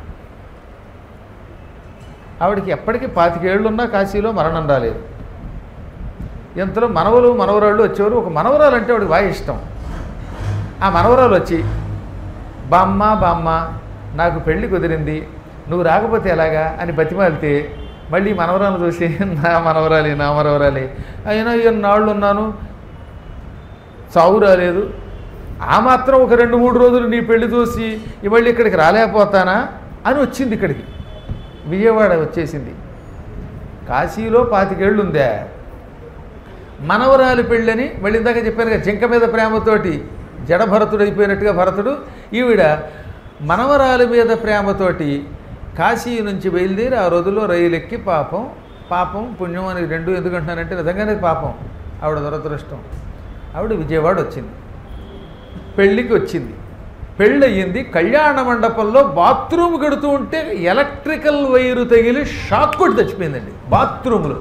ఆవిడకి ఎప్పటికీ పాతికేళ్ళు ఉన్నా కాశీలో మరణం రాలేదు. ఇంతలో మనవలు మనవరాళ్ళు వచ్చేవారు. ఒక మనవరాలు అంటే ఆవిడకి బాగా ఇష్టం. ఆ మనవరాలు వచ్చి, బామ్మ బామ్మ నాకు పెళ్ళి కుదిరింది, నువ్వు రాకపోతే ఎలాగా అని బతిమాలితే, మళ్ళీ మనవరాలు చూసి నా మనవరాలి నా మనవరాలి అయినా ఎన్నాళ్ళు ఉన్నాను, చావు రాలేదు, ఆ మాత్రం ఒక రెండు మూడు రోజులు నీ పెళ్లి చూసి మళ్ళీ ఇక్కడికి రాలేకపోతానా అని వచ్చింది. ఇక్కడికి విజయవాడ వచ్చేసింది. కాశీలో పాతికేళ్ళు ఉందే. మనవరాలి పెళ్ళని మళ్ళీ ఇందాక చెప్పాను కదా, జింక మీద ప్రేమతోటి జడభరతుడు అయిపోయినట్టుగా భరతుడు, ఈవిడ మనవరాలి మీద ప్రేమతోటి కాశీ నుంచి బయలుదేరి ఆ రోజుల్లో రైలు ఎక్కి, పాపం పాపం పుణ్యం అని రెండు ఎందుకంటున్నానంటే నిజంగానే పాపం, ఆవిడ దురదృష్టం, ఆవిడ విజయవాడ వచ్చింది, పెళ్ళికి వచ్చింది. పెళ్ళి అయ్యింది. కళ్యాణ మండపంలో బాత్రూమ్ కడుతూ ఉంటే ఎలక్ట్రికల్ వైరు తగిలి షాక్ కొట్టి చచ్చిపోయిందండి బాత్రూంలో.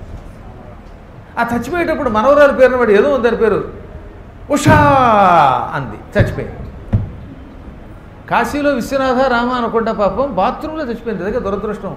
ఆ చచ్చిపోయేటప్పుడు మనవరాలు పేరున వాడు ఏదో ఉందని పేరు, ఉషా అంది, చచ్చిపోయింది. కాశీలో విశ్వనాథ రామ అనుకుంటా పాపం బాత్రూంలో చచ్చిపోయింది. దగ్గర దురదృష్టం.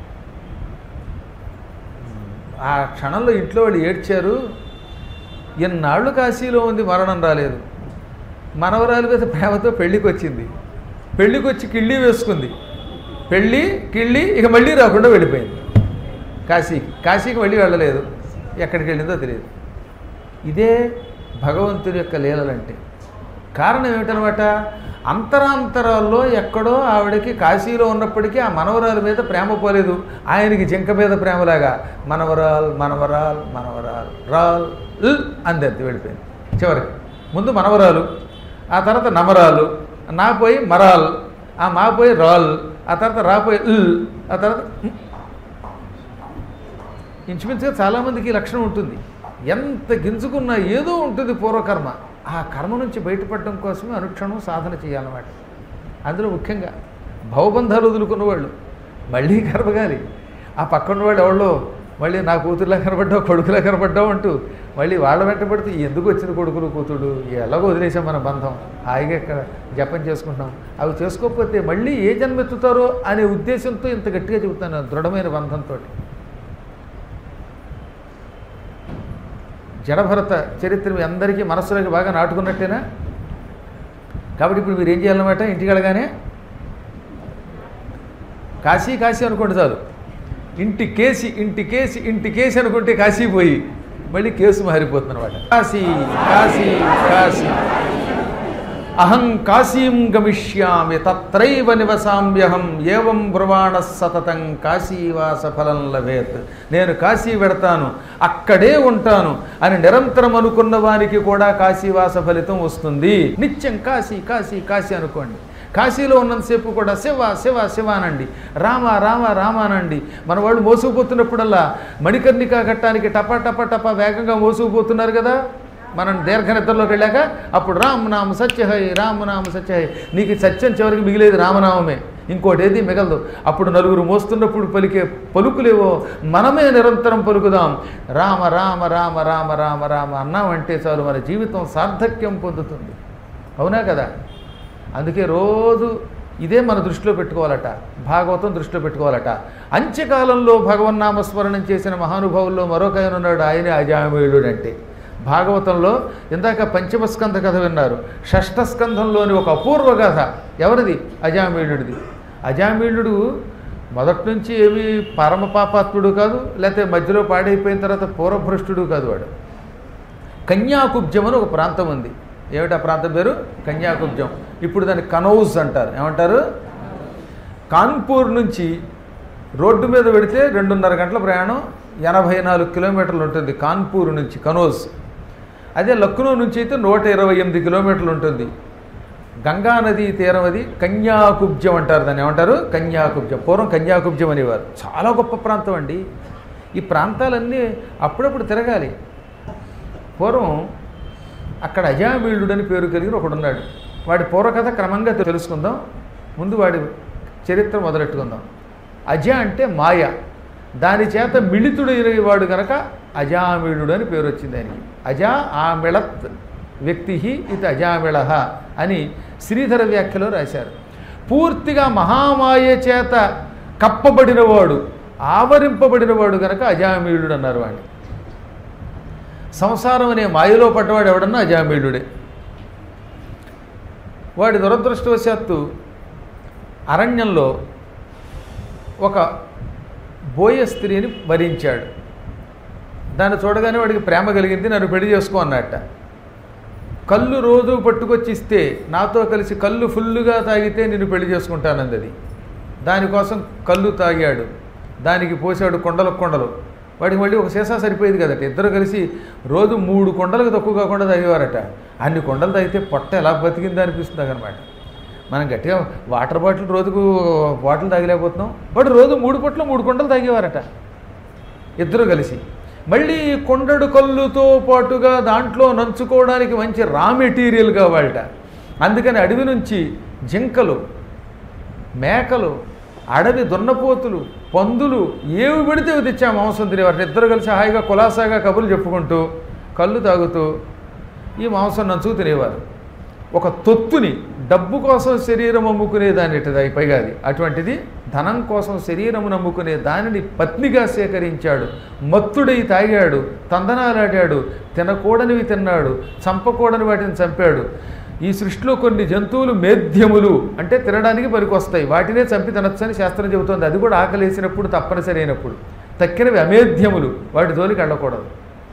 ఆ క్షణంలో ఇంట్లో వాళ్ళు ఏడ్చారు. ఎన్నాళ్ళు కాశీలో ఉంది, మరణం రాలేదు. మనవరాలు మీద ప్రేమతో పెళ్ళికి వచ్చింది. పెళ్ళికి వచ్చి కిళ్ళి వేసుకుంది. పెళ్ళి కిళ్ళి ఇక మళ్ళీ రాకుండా వెళ్ళిపోయింది కాశీకి. కాశీకి మళ్ళీ వెళ్ళలేదు, ఎక్కడికి వెళ్ళిందో తెలియదు. ఇదే భగవంతుని యొక్క లీలలంటే. కారణం ఏమిటనమాట, అంతరాంతరాల్లో ఎక్కడో ఆవిడకి కాశీలో ఉన్నప్పటికీ ఆ మనవరాల మీద ప్రేమ పోలేదు. ఆయనకి జింక మీద ప్రేమలాగా మనవరాల్ మనవరాల్ మనవరాల్ రాల్ అందంత వెళ్ళిపోయింది. చివరికి ముందు మనవరాలు, ఆ తర్వాత నమరాలు, నా పోయి మరాల్, ఆ మా పోయి రాల్, ఆ తర్వాత రాపోయి ఇల్, ఆ తర్వాత ఇంచుమించుగా చాలామందికి ఈ లక్షణం ఉంటుంది. ఎంత గింజుకున్నా ఏదో ఉంటుంది పూర్వకర్మ. ఆ కర్మ నుంచి బయటపడడం కోసమే అనుక్షణం సాధన చేయాలన్నమాట. అందులో ముఖ్యంగా భవబంధాలు వదులుకున్న వాళ్ళు మళ్ళీ కర్మగాలి. ఆ పక్కన వాళ్ళు ఎవరో మళ్ళీ నా కూతురులా కనపడ్డావు, కొడుకులా కనపడ్డావు అంటూ మళ్ళీ వాళ్ళ వెంట పడితే ఎందుకు వచ్చిన కొడుకులు కూతుడు, ఎలాగో వదిలేసాం మన బంధం, హాయిగా ఇక్కడ జపం చేసుకుంటాం. అవి చేసుకోకపోతే మళ్ళీ ఏ జన్మెత్తుతారో అనే ఉద్దేశంతో ఇంత గట్టిగా చెబుతాను, దృఢమైన బంధంతో. జడభరత చరిత్ర మీ అందరికీ మనస్సులోకి బాగా నాటుకున్నట్టేనా? కాబట్టి ఇప్పుడు మీరు ఏం చేయాలన్నమాట, ఇంటికి వెళ్ళగానే కాశీ కాశీ అనుకోండి చాలు. ఇంటి కేసి ఇంటి కేసి ఇంటి కేసి అనుకుంటే కాశీ పోయి మళ్ళీ కేసు మారిపోతుంది అనమాట. కాశీ కాశీ కాశీ అహం కాశీం గమిష్యామి తత్రైవ నివసామ్యహం ఏవం బ్రువాణ సతతం కాశీవాస ఫలం లభేత్. నేను కాశీ పెడతాను, అక్కడే ఉంటాను అని నిరంతరం అనుకున్న వారికి కూడా కాశీవాస ఫలితం వస్తుంది. నిత్యం కాశీ కాశీ కాశీ అనుకోండి. కాశీలో ఉన్నంతసేపు కూడా శివ శివ శివ అనండి, రామ రామ రామ అనండి. మన వాళ్ళు మోసుకుపోతున్నప్పుడల్లా మణికర్ణికా ఘట్టానికి టపా టపా టపా వేగంగా మోసుకుపోతున్నారు కదా, మనం దీర్ఘ నిద్రలోకి వెళ్ళాక అప్పుడు రామనామ సత్యహై రామనామ సత్యహై. నీకు సత్యం చివరికి మిగిలేది రామనామమే, ఇంకోటి ఏది మిగలదు. అప్పుడు నలుగురు మోస్తున్నప్పుడు పలికే పలుకులేవో మనమే నిరంతరం పలుకుదాం. రామ రామ రామ రామ రామ రామ అన్నామంటే చాలు మన జీవితం సార్థక్యం పొందుతుంది. అవునా కదా? అందుకే రోజు ఇదే మన దృష్టిలో పెట్టుకోవాలట, భాగవతం దృష్టిలో పెట్టుకోవాలట. అంత్యకాలంలో భగవన్నామస్మరణం చేసిన మహానుభావుల్లో మరొక ఆయన ఉన్నాడు, ఆయనే అజామీళుడు. అంటే భాగవతంలో ఇందాక పంచమస్కంధ కథ విన్నారు, షష్ఠ స్కంధంలోని ఒక అపూర్వ కథ ఎవరిది? అజామీళుడిది. అజామీళుడు మొదటి నుంచి ఏమి పరమ పాపాత్ముడు కాదు, లేకపోతే మధ్యలో పాడైపోయిన తర్వాత పూర్వభ్రష్టుడు కాదు. వాడు కన్యాకుబ్జం అని ఒక ప్రాంతం ఉంది. ఏమిటా ప్రాంతం పేరు? కన్యాకుబ్జం. ఇప్పుడు దాన్ని కనౌజ్ అంటారు. ఏమంటారు? కాన్పూర్ నుంచి రోడ్డు మీద పెడితే రెండున్నర గంటల ప్రయాణం, ఎనభై నాలుగు కిలోమీటర్లు ఉంటుంది కాన్పూర్ నుంచి కనౌజ్. అదే లక్నో నుంచి అయితే నూట ఇరవై ఎనిమిది కిలోమీటర్లు ఉంటుంది. గంగా నదీ తీరం అది. కన్యాకుబ్జం అంటారు దాన్ని. ఏమంటారు? కన్యాకుబ్జం. పూర్వం కన్యాకుబ్జం అనేవారు. చాలా గొప్ప ప్రాంతం అండి. ఈ ప్రాంతాలన్నీ అప్పుడప్పుడు తిరగాలి. పూర్వం అక్కడ అజామీళుడని పేరు కలిగిన ఒకడున్నాడు. వాడి పూర్వకథ క్రమంగా తెలుసుకుందాం. ముందు వాడి చరిత్ర మొదలెట్టుకుందాం. అజ అంటే మాయ, దాని చేత మిళితుడైన వాడు కనుక అజామీళుడు అని పేరు వచ్చింది ఆయనకి. అజా ఆమిళత్ వ్యక్తి ఇది అజామిళ అని శ్రీధర వ్యాఖ్యలో రాశారు. పూర్తిగా మహామాయ చేత కప్పబడినవాడు, ఆవరింపబడినవాడు కనుక అజామీళుడు అన్నారు వాడిని. సంసారం అనే మాయలో పడ్డవాడు ఎవడన్నా అజామీళుడే. వాడి దురదృష్టవశాత్తు అరణ్యంలో ఒక బోయ స్త్రీని వరించాడు. దాన్ని చూడగానే వాడికి ప్రేమ కలిగింది, నన్ను పెళ్లి చేసుకో అన్నట్ట. కళ్ళు రోజు పట్టుకొచ్చి ఇస్తే నాతో కలిసి కళ్ళు ఫుల్లుగా తాగితే నిన్ను పెళ్లి చేసుకుంటానంది అది. దానికోసం కళ్ళు తాగాడు, దానికి పోసాడు కొండలకు కొండలు. వాడికి మళ్ళీ ఒక సీసా సరిపోయేది కదట. ఇద్దరు కలిసి రోజు మూడు కొండలకు తక్కువ కాకుండా తాగేవారట. అన్ని కొండలు తాగితే పొట్ట ఎలా బతికింది అనిపిస్తుంది అనమాట. మనం గట్టిగా వాటర్ బాటిల్ రోజుకు బాటిల్ తాగలేకపోతున్నాం. వాడు రోజు మూడు పొట్లు మూడు కొండలు తాగేవారట ఇద్దరు కలిసి. మళ్ళీ కొండడు కళ్ళుతో పాటుగా దాంట్లో నంచుకోవడానికి మంచి రా మెటీరియల్ కావాలట. అందుకని అడవి నుంచి జింకలు, మేకలు, అడవి దున్నపోతులు, పందులు ఏవి పెడితే అవి తెచ్చా మాంసం తినేవారు. ఇద్దరు కలిసి హాయిగా కులాసాగా కబుర్లు చెప్పుకుంటూ కళ్ళు తాగుతూ ఈ మాంసం నంచుకు తినేవారు. ఒక తొత్తుని డబ్బు కోసం శరీరం అమ్ముకునే దాన్ని పైగా అది అటువంటిది ధనం కోసం శరీరం నమ్ముకునే దానిని పత్నిగా సేకరించాడు. మత్తుడై తాగాడు, తందనాలాడాడు, తినకూడనివి తిన్నాడు, చంపకూడని వాటిని చంపాడు. ఈ సృష్టిలో కొన్ని జంతువులు మేధ్యములు అంటే తినడానికి పనికొస్తాయి, వాటినే చంపి తినొచ్చని శాస్త్రం చెబుతోంది. అది కూడా ఆకలేసినప్పుడు, తప్పనిసరి అయినప్పుడు. తక్కినవి అమేధ్యములు, వాటి జోలికి వెళ్ళకూడదు.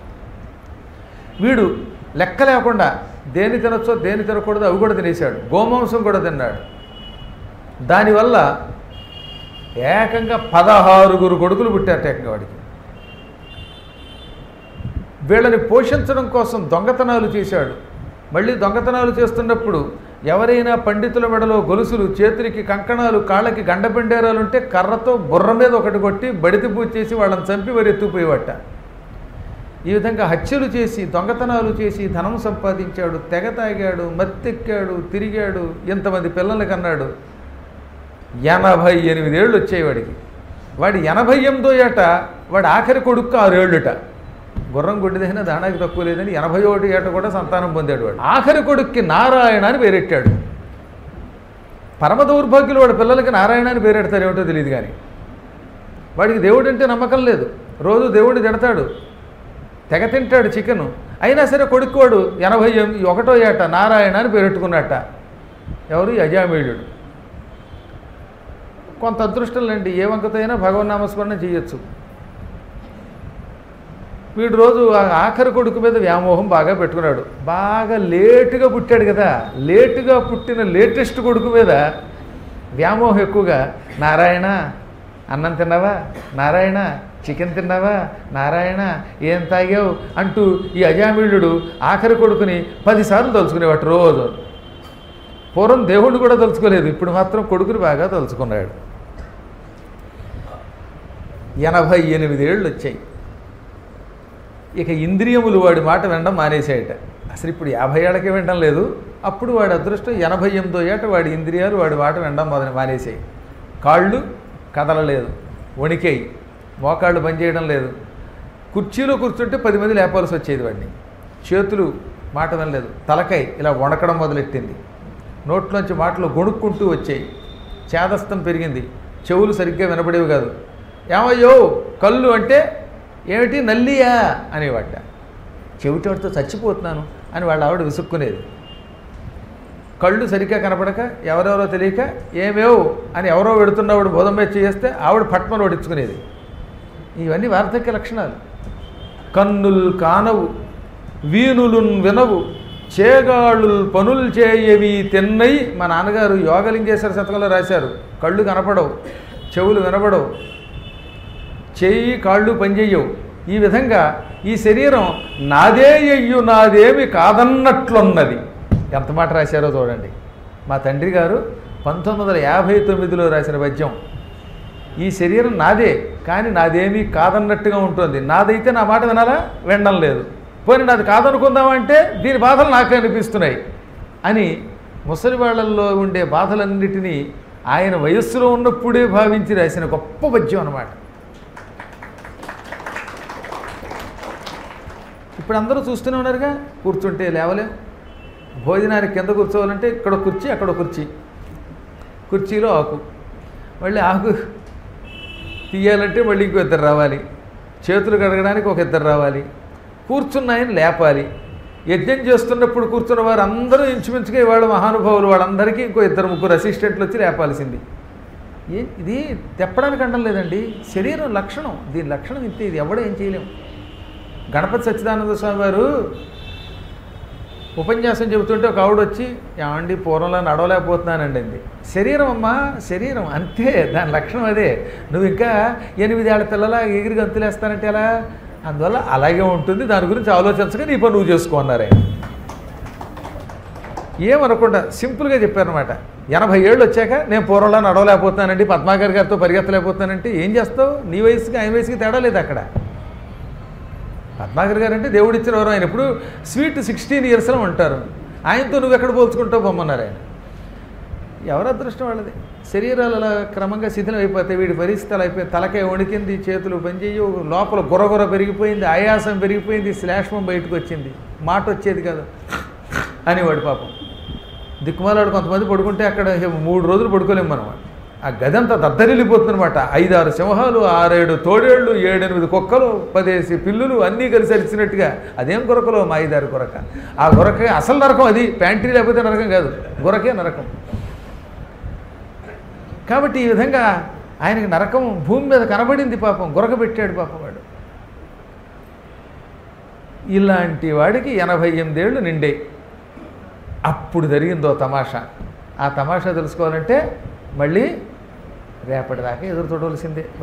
వీడు లెక్క లేకుండా దేని తినొచ్చో దేని తినకూడదు అవి కూడా తినేశాడు. గోమాంసం కూడా తిన్నాడు. దానివల్ల ఏకంగా పదహారుగురు కొడుకులు పుట్టారట ఏకంగా వాడికి. వీళ్ళని పోషించడం కోసం దొంగతనాలు చేశాడు, మళ్ళీ దొంగతనాలు చేస్తున్నప్పుడు ఎవరైనా పండితుల మెడలో గొలుసులు, చేతులకి కంకణాలు, కాళ్ళకి గండపెండేరాలు ఉంటే కర్రతో బుర్ర మీద ఒకటి కొట్టి బడితి పూజ చేసి వాళ్ళని చంపి వారు ఎత్తుకుపోయేవట. ఈ విధంగా హత్యలు చేసి దొంగతనాలు చేసి ధనం సంపాదించాడు, తెగ తాగాడు, మత్తెక్కాడు, తిరిగాడు, ఎంతమంది పిల్లల్ని కన్నాడు. ఎనభై ఎనిమిదేళ్ళు వచ్చాయి వాడికి. వాడి ఎనభై ఎనిమిదో ఏట వాడి ఆఖరి కొడుకు ఆరేళ్ళుట. గుర్రం గుడ్డిదైనా దానానికి తక్కువ లేదని ఎనభై ఒకటి ఏట కూడా సంతానం పొందాడు వాడు. ఆఖరి కొడుక్కి నారాయణ అని పేరెట్టాడు. పరమ దౌర్భాగ్యులు వాడి పిల్లలకి నారాయణ అని పేరెడతారు ఏమిటో తెలియదు కానీ వాడికి దేవుడు అంటే నమ్మకం లేదు. రోజు దేవుడిని తిడతాడు, తెగ తింటాడు చికెను. అయినా సరే కొడుకు వాడు ఎనభై ఒకటో ఏట నారాయణ అని పేరెట్టుకున్నట్ట. ఎవరు? అజామేయుడు. కొంత అదృష్టం లేండి, ఏ వంకతో అయినా భగవన్నామస్మరణ చేయొచ్చు. వీడు రోజు ఆఖరి కొడుకు మీద వ్యామోహం బాగా పెట్టుకున్నాడు. బాగా లేటుగా పుట్టాడు కదా, లేటుగా పుట్టిన లేటెస్ట్ కొడుకు మీద వ్యామోహం ఎక్కువగా. నారాయణ అన్నం తిన్నావా, నారాయణ చికెన్ తిన్నావా, నారాయణ ఏం తాగావు అంటూ ఈ అజామిళుడు ఆఖరి కొడుకుని పదిసార్లు తలుచుకునేవాడు రోజు. పూర్వం దేవుణ్ణి కూడా తలుచుకోలేదు, ఇప్పుడు మాత్రం కొడుకుని బాగా తలుచుకున్నాడు. ఎనభై ఎనిమిదేళ్ళు వచ్చాయి. ఇక ఇంద్రియములు వాడి మాట వినడం మానేసాయట. అసలు ఇప్పుడు యాభై ఏళ్ళకే వినడం లేదు. అప్పుడు వాడి అదృష్టం ఎనభై ఎనిమిదో ఏట వాడి ఇంద్రియాలు వాడి మాట వినడం మొదలు మానేసాయి. కాళ్ళు కదలలేదు, వణికాయి, మోకాళ్ళు పనిచేయడం లేదు. కుర్చీలో కూర్చుంటే పది మంది లేపాల్సి వచ్చేది వాడిని. చేతులు మాట వినలేదు, తలకాయ ఇలా వణకడం మొదలెట్టింది. నోట్లోంచి మాటలు గొణుక్కుంటూ వచ్చాయి. చేదస్తం పెరిగింది, చెవులు సరిగ్గా వినపడేవి కాదు. ఏమయ్యో కళ్ళు అంటే ఏమిటి నల్లియా అనేవాట. చెవిటోడితో చచ్చిపోతున్నాను అని వాళ్ళ ఆవిడ విసుక్కునేది. కళ్ళు సరిగ్గా కనపడక ఎవరెవరో తెలియక ఏమేవ్ అని ఎవరో పెడుతున్నవాడు బోధం మీద చేస్తే ఆవిడ పట్మను ఓడించుకునేది. ఇవన్నీ వార్ధక్య లక్షణాలు. కన్నుల్ కానవు, వీనులున్ వినవు, చేగాళ్ళు పనులు చేయవి తెన్నై. మా నాన్నగారు యోగలింగేశ్వర శతకంలో రాశారు. కళ్ళు కనపడవు, చెవులు వినపడవు, చేయి కాళ్ళు పనిచేయవు. ఈ విధంగా ఈ శరీరం నాదే అయ్యు నాదేమి కాదన్నట్లున్నది. ఎంత మాట రాశారో చూడండి. మా తండ్రి గారు పంతొమ్మిది వందల యాభై తొమ్మిదిలో రాసిన పద్యం. ఈ శరీరం నాదే కానీ నాదేమీ కాదన్నట్టుగా ఉంటుంది. నాదైతే నా మాట వినాలా, వినడం లేదు. పోనీ నాది కాదనుకుందామంటే దీని బాధలు నాకు అనిపిస్తున్నాయి అని ముసలి వాళ్ళల్లో ఉండే బాధలన్నిటినీ ఆయన వయస్సులో ఉన్నప్పుడే భావించి రాసిన గొప్ప పద్యం అన్నమాట. ఇప్పుడు అందరూ చూస్తూనే ఉన్నారుగా, కూర్చుంటే లేవలేం. భోజనానికి కింద కూర్చోవాలంటే ఇక్కడ కుర్చీ అక్కడ కుర్చీ, కుర్చీలో ఆకు, మళ్ళీ ఆకు తీయాలంటే మళ్ళీ ఇంకో ఇద్దరు రావాలి, చేతులు కడగడానికి ఒక ఇద్దరు రావాలి, కూర్చున్నాయని లేపాలి. యజ్ఞం చేస్తున్నప్పుడు కూర్చున్న వారు అందరూ ఇంచుమించుగా ఇవాళ మహానుభావులు, వాళ్ళందరికీ ఇంకో ఇద్దరు ముగ్గురు అసిస్టెంట్లు వచ్చి లేపాల్సింది. ఏ ఇది తెప్పడానికి అండం లేదండి, శరీరం లక్షణం. దీని లక్షణం ఇంతే, ఇది ఎవడో ఏం చేయలేం. గణపతి సచ్చిదానంద స్వామి వారు ఉపన్యాసం చెబుతుంటే ఒక ఆవిడ వచ్చి, ఏమండి పూర్వంలో నడవలేకపోతున్నానండి అంది. శరీరం అమ్మా, శరీరం అంతే, దాని లక్షణం అదే. నువ్వు ఇంకా ఎనిమిదేళ్ల పిల్లలా ఎగిరి గంతులేస్తానంటే ఎలా? అందువల్ల అలాగే ఉంటుంది, దాని గురించి ఆలోచించగా నీ పని నువ్వు చేసుకోన్నారే. ఏమనకుండా సింపుల్గా చెప్పారనమాట. ఎనభై ఏళ్ళు వచ్చాక నేను పూర్వంలో నడవలేకపోతున్నానండి, పద్మాకర్ గారితో పరిగెత్తలేకపోతున్నానంటే ఏం చేస్తావు? నీ వయసుకి ఆయన వయసుకి తేడా లేదు అక్కడ. పద్మాకర్ గారు అంటే దేవుడు ఇచ్చిన వారు. ఆయన ఇప్పుడు స్వీట్ సిక్స్టీన్ ఇయర్స్లో ఉంటారు. ఆయనతో నువ్వు ఎక్కడ పోల్చుకుంటావు బొమ్మన్నారు ఆయన. ఎవరు అదృష్టం వాళ్ళది. శరీరాలు అలా క్రమంగా శిథిలం అయిపోతాయి. వీడి పరిస్థితులు అయిపోయి తలకాయ వణికింది, చేతులు పనిచేయవు, లోపల గురగుర పెరిగిపోయింది, ఆయాసం పెరిగిపోయింది, శ్లేష్మం బయటకు వచ్చింది, మాట వచ్చేది కాదు అనేవాడు పాపం. దిక్కుమాలాడు కొంతమంది పడుకుంటే అక్కడ మూడు రోజులు పడుకోలేము మనం. ఆ గదంతా దద్దరిల్లిపోతుందనమాట. ఐదారు సింహాలు, ఆరేడు తోడేళ్ళు, ఏడెనిమిది కుక్కలు, పదేసి పిల్లులు అన్నీ కలిసి అరిచినట్టుగా. అదేం గురకలో మా ఐదారు గురక. ఆ గురక అసలు నరకం అది, ప్యాంట్రీ లేకపోతే నరకం కాదు, గురకే నరకం. కాబట్టి ఈ విధంగా ఆయనకి నరకం భూమి మీద కనబడింది పాపం, గురక పెట్టాడు పాపం వాడు. ఇలాంటి వాడికి ఎనభై ఎనిమిదేళ్ళు నిండే. అప్పుడు జరిగిందో తమాషా. ఆ తమాషా తెలుసుకోవాలంటే మళ్ళీ రేపటిదాకా ఎదురు చూడవలసిందే.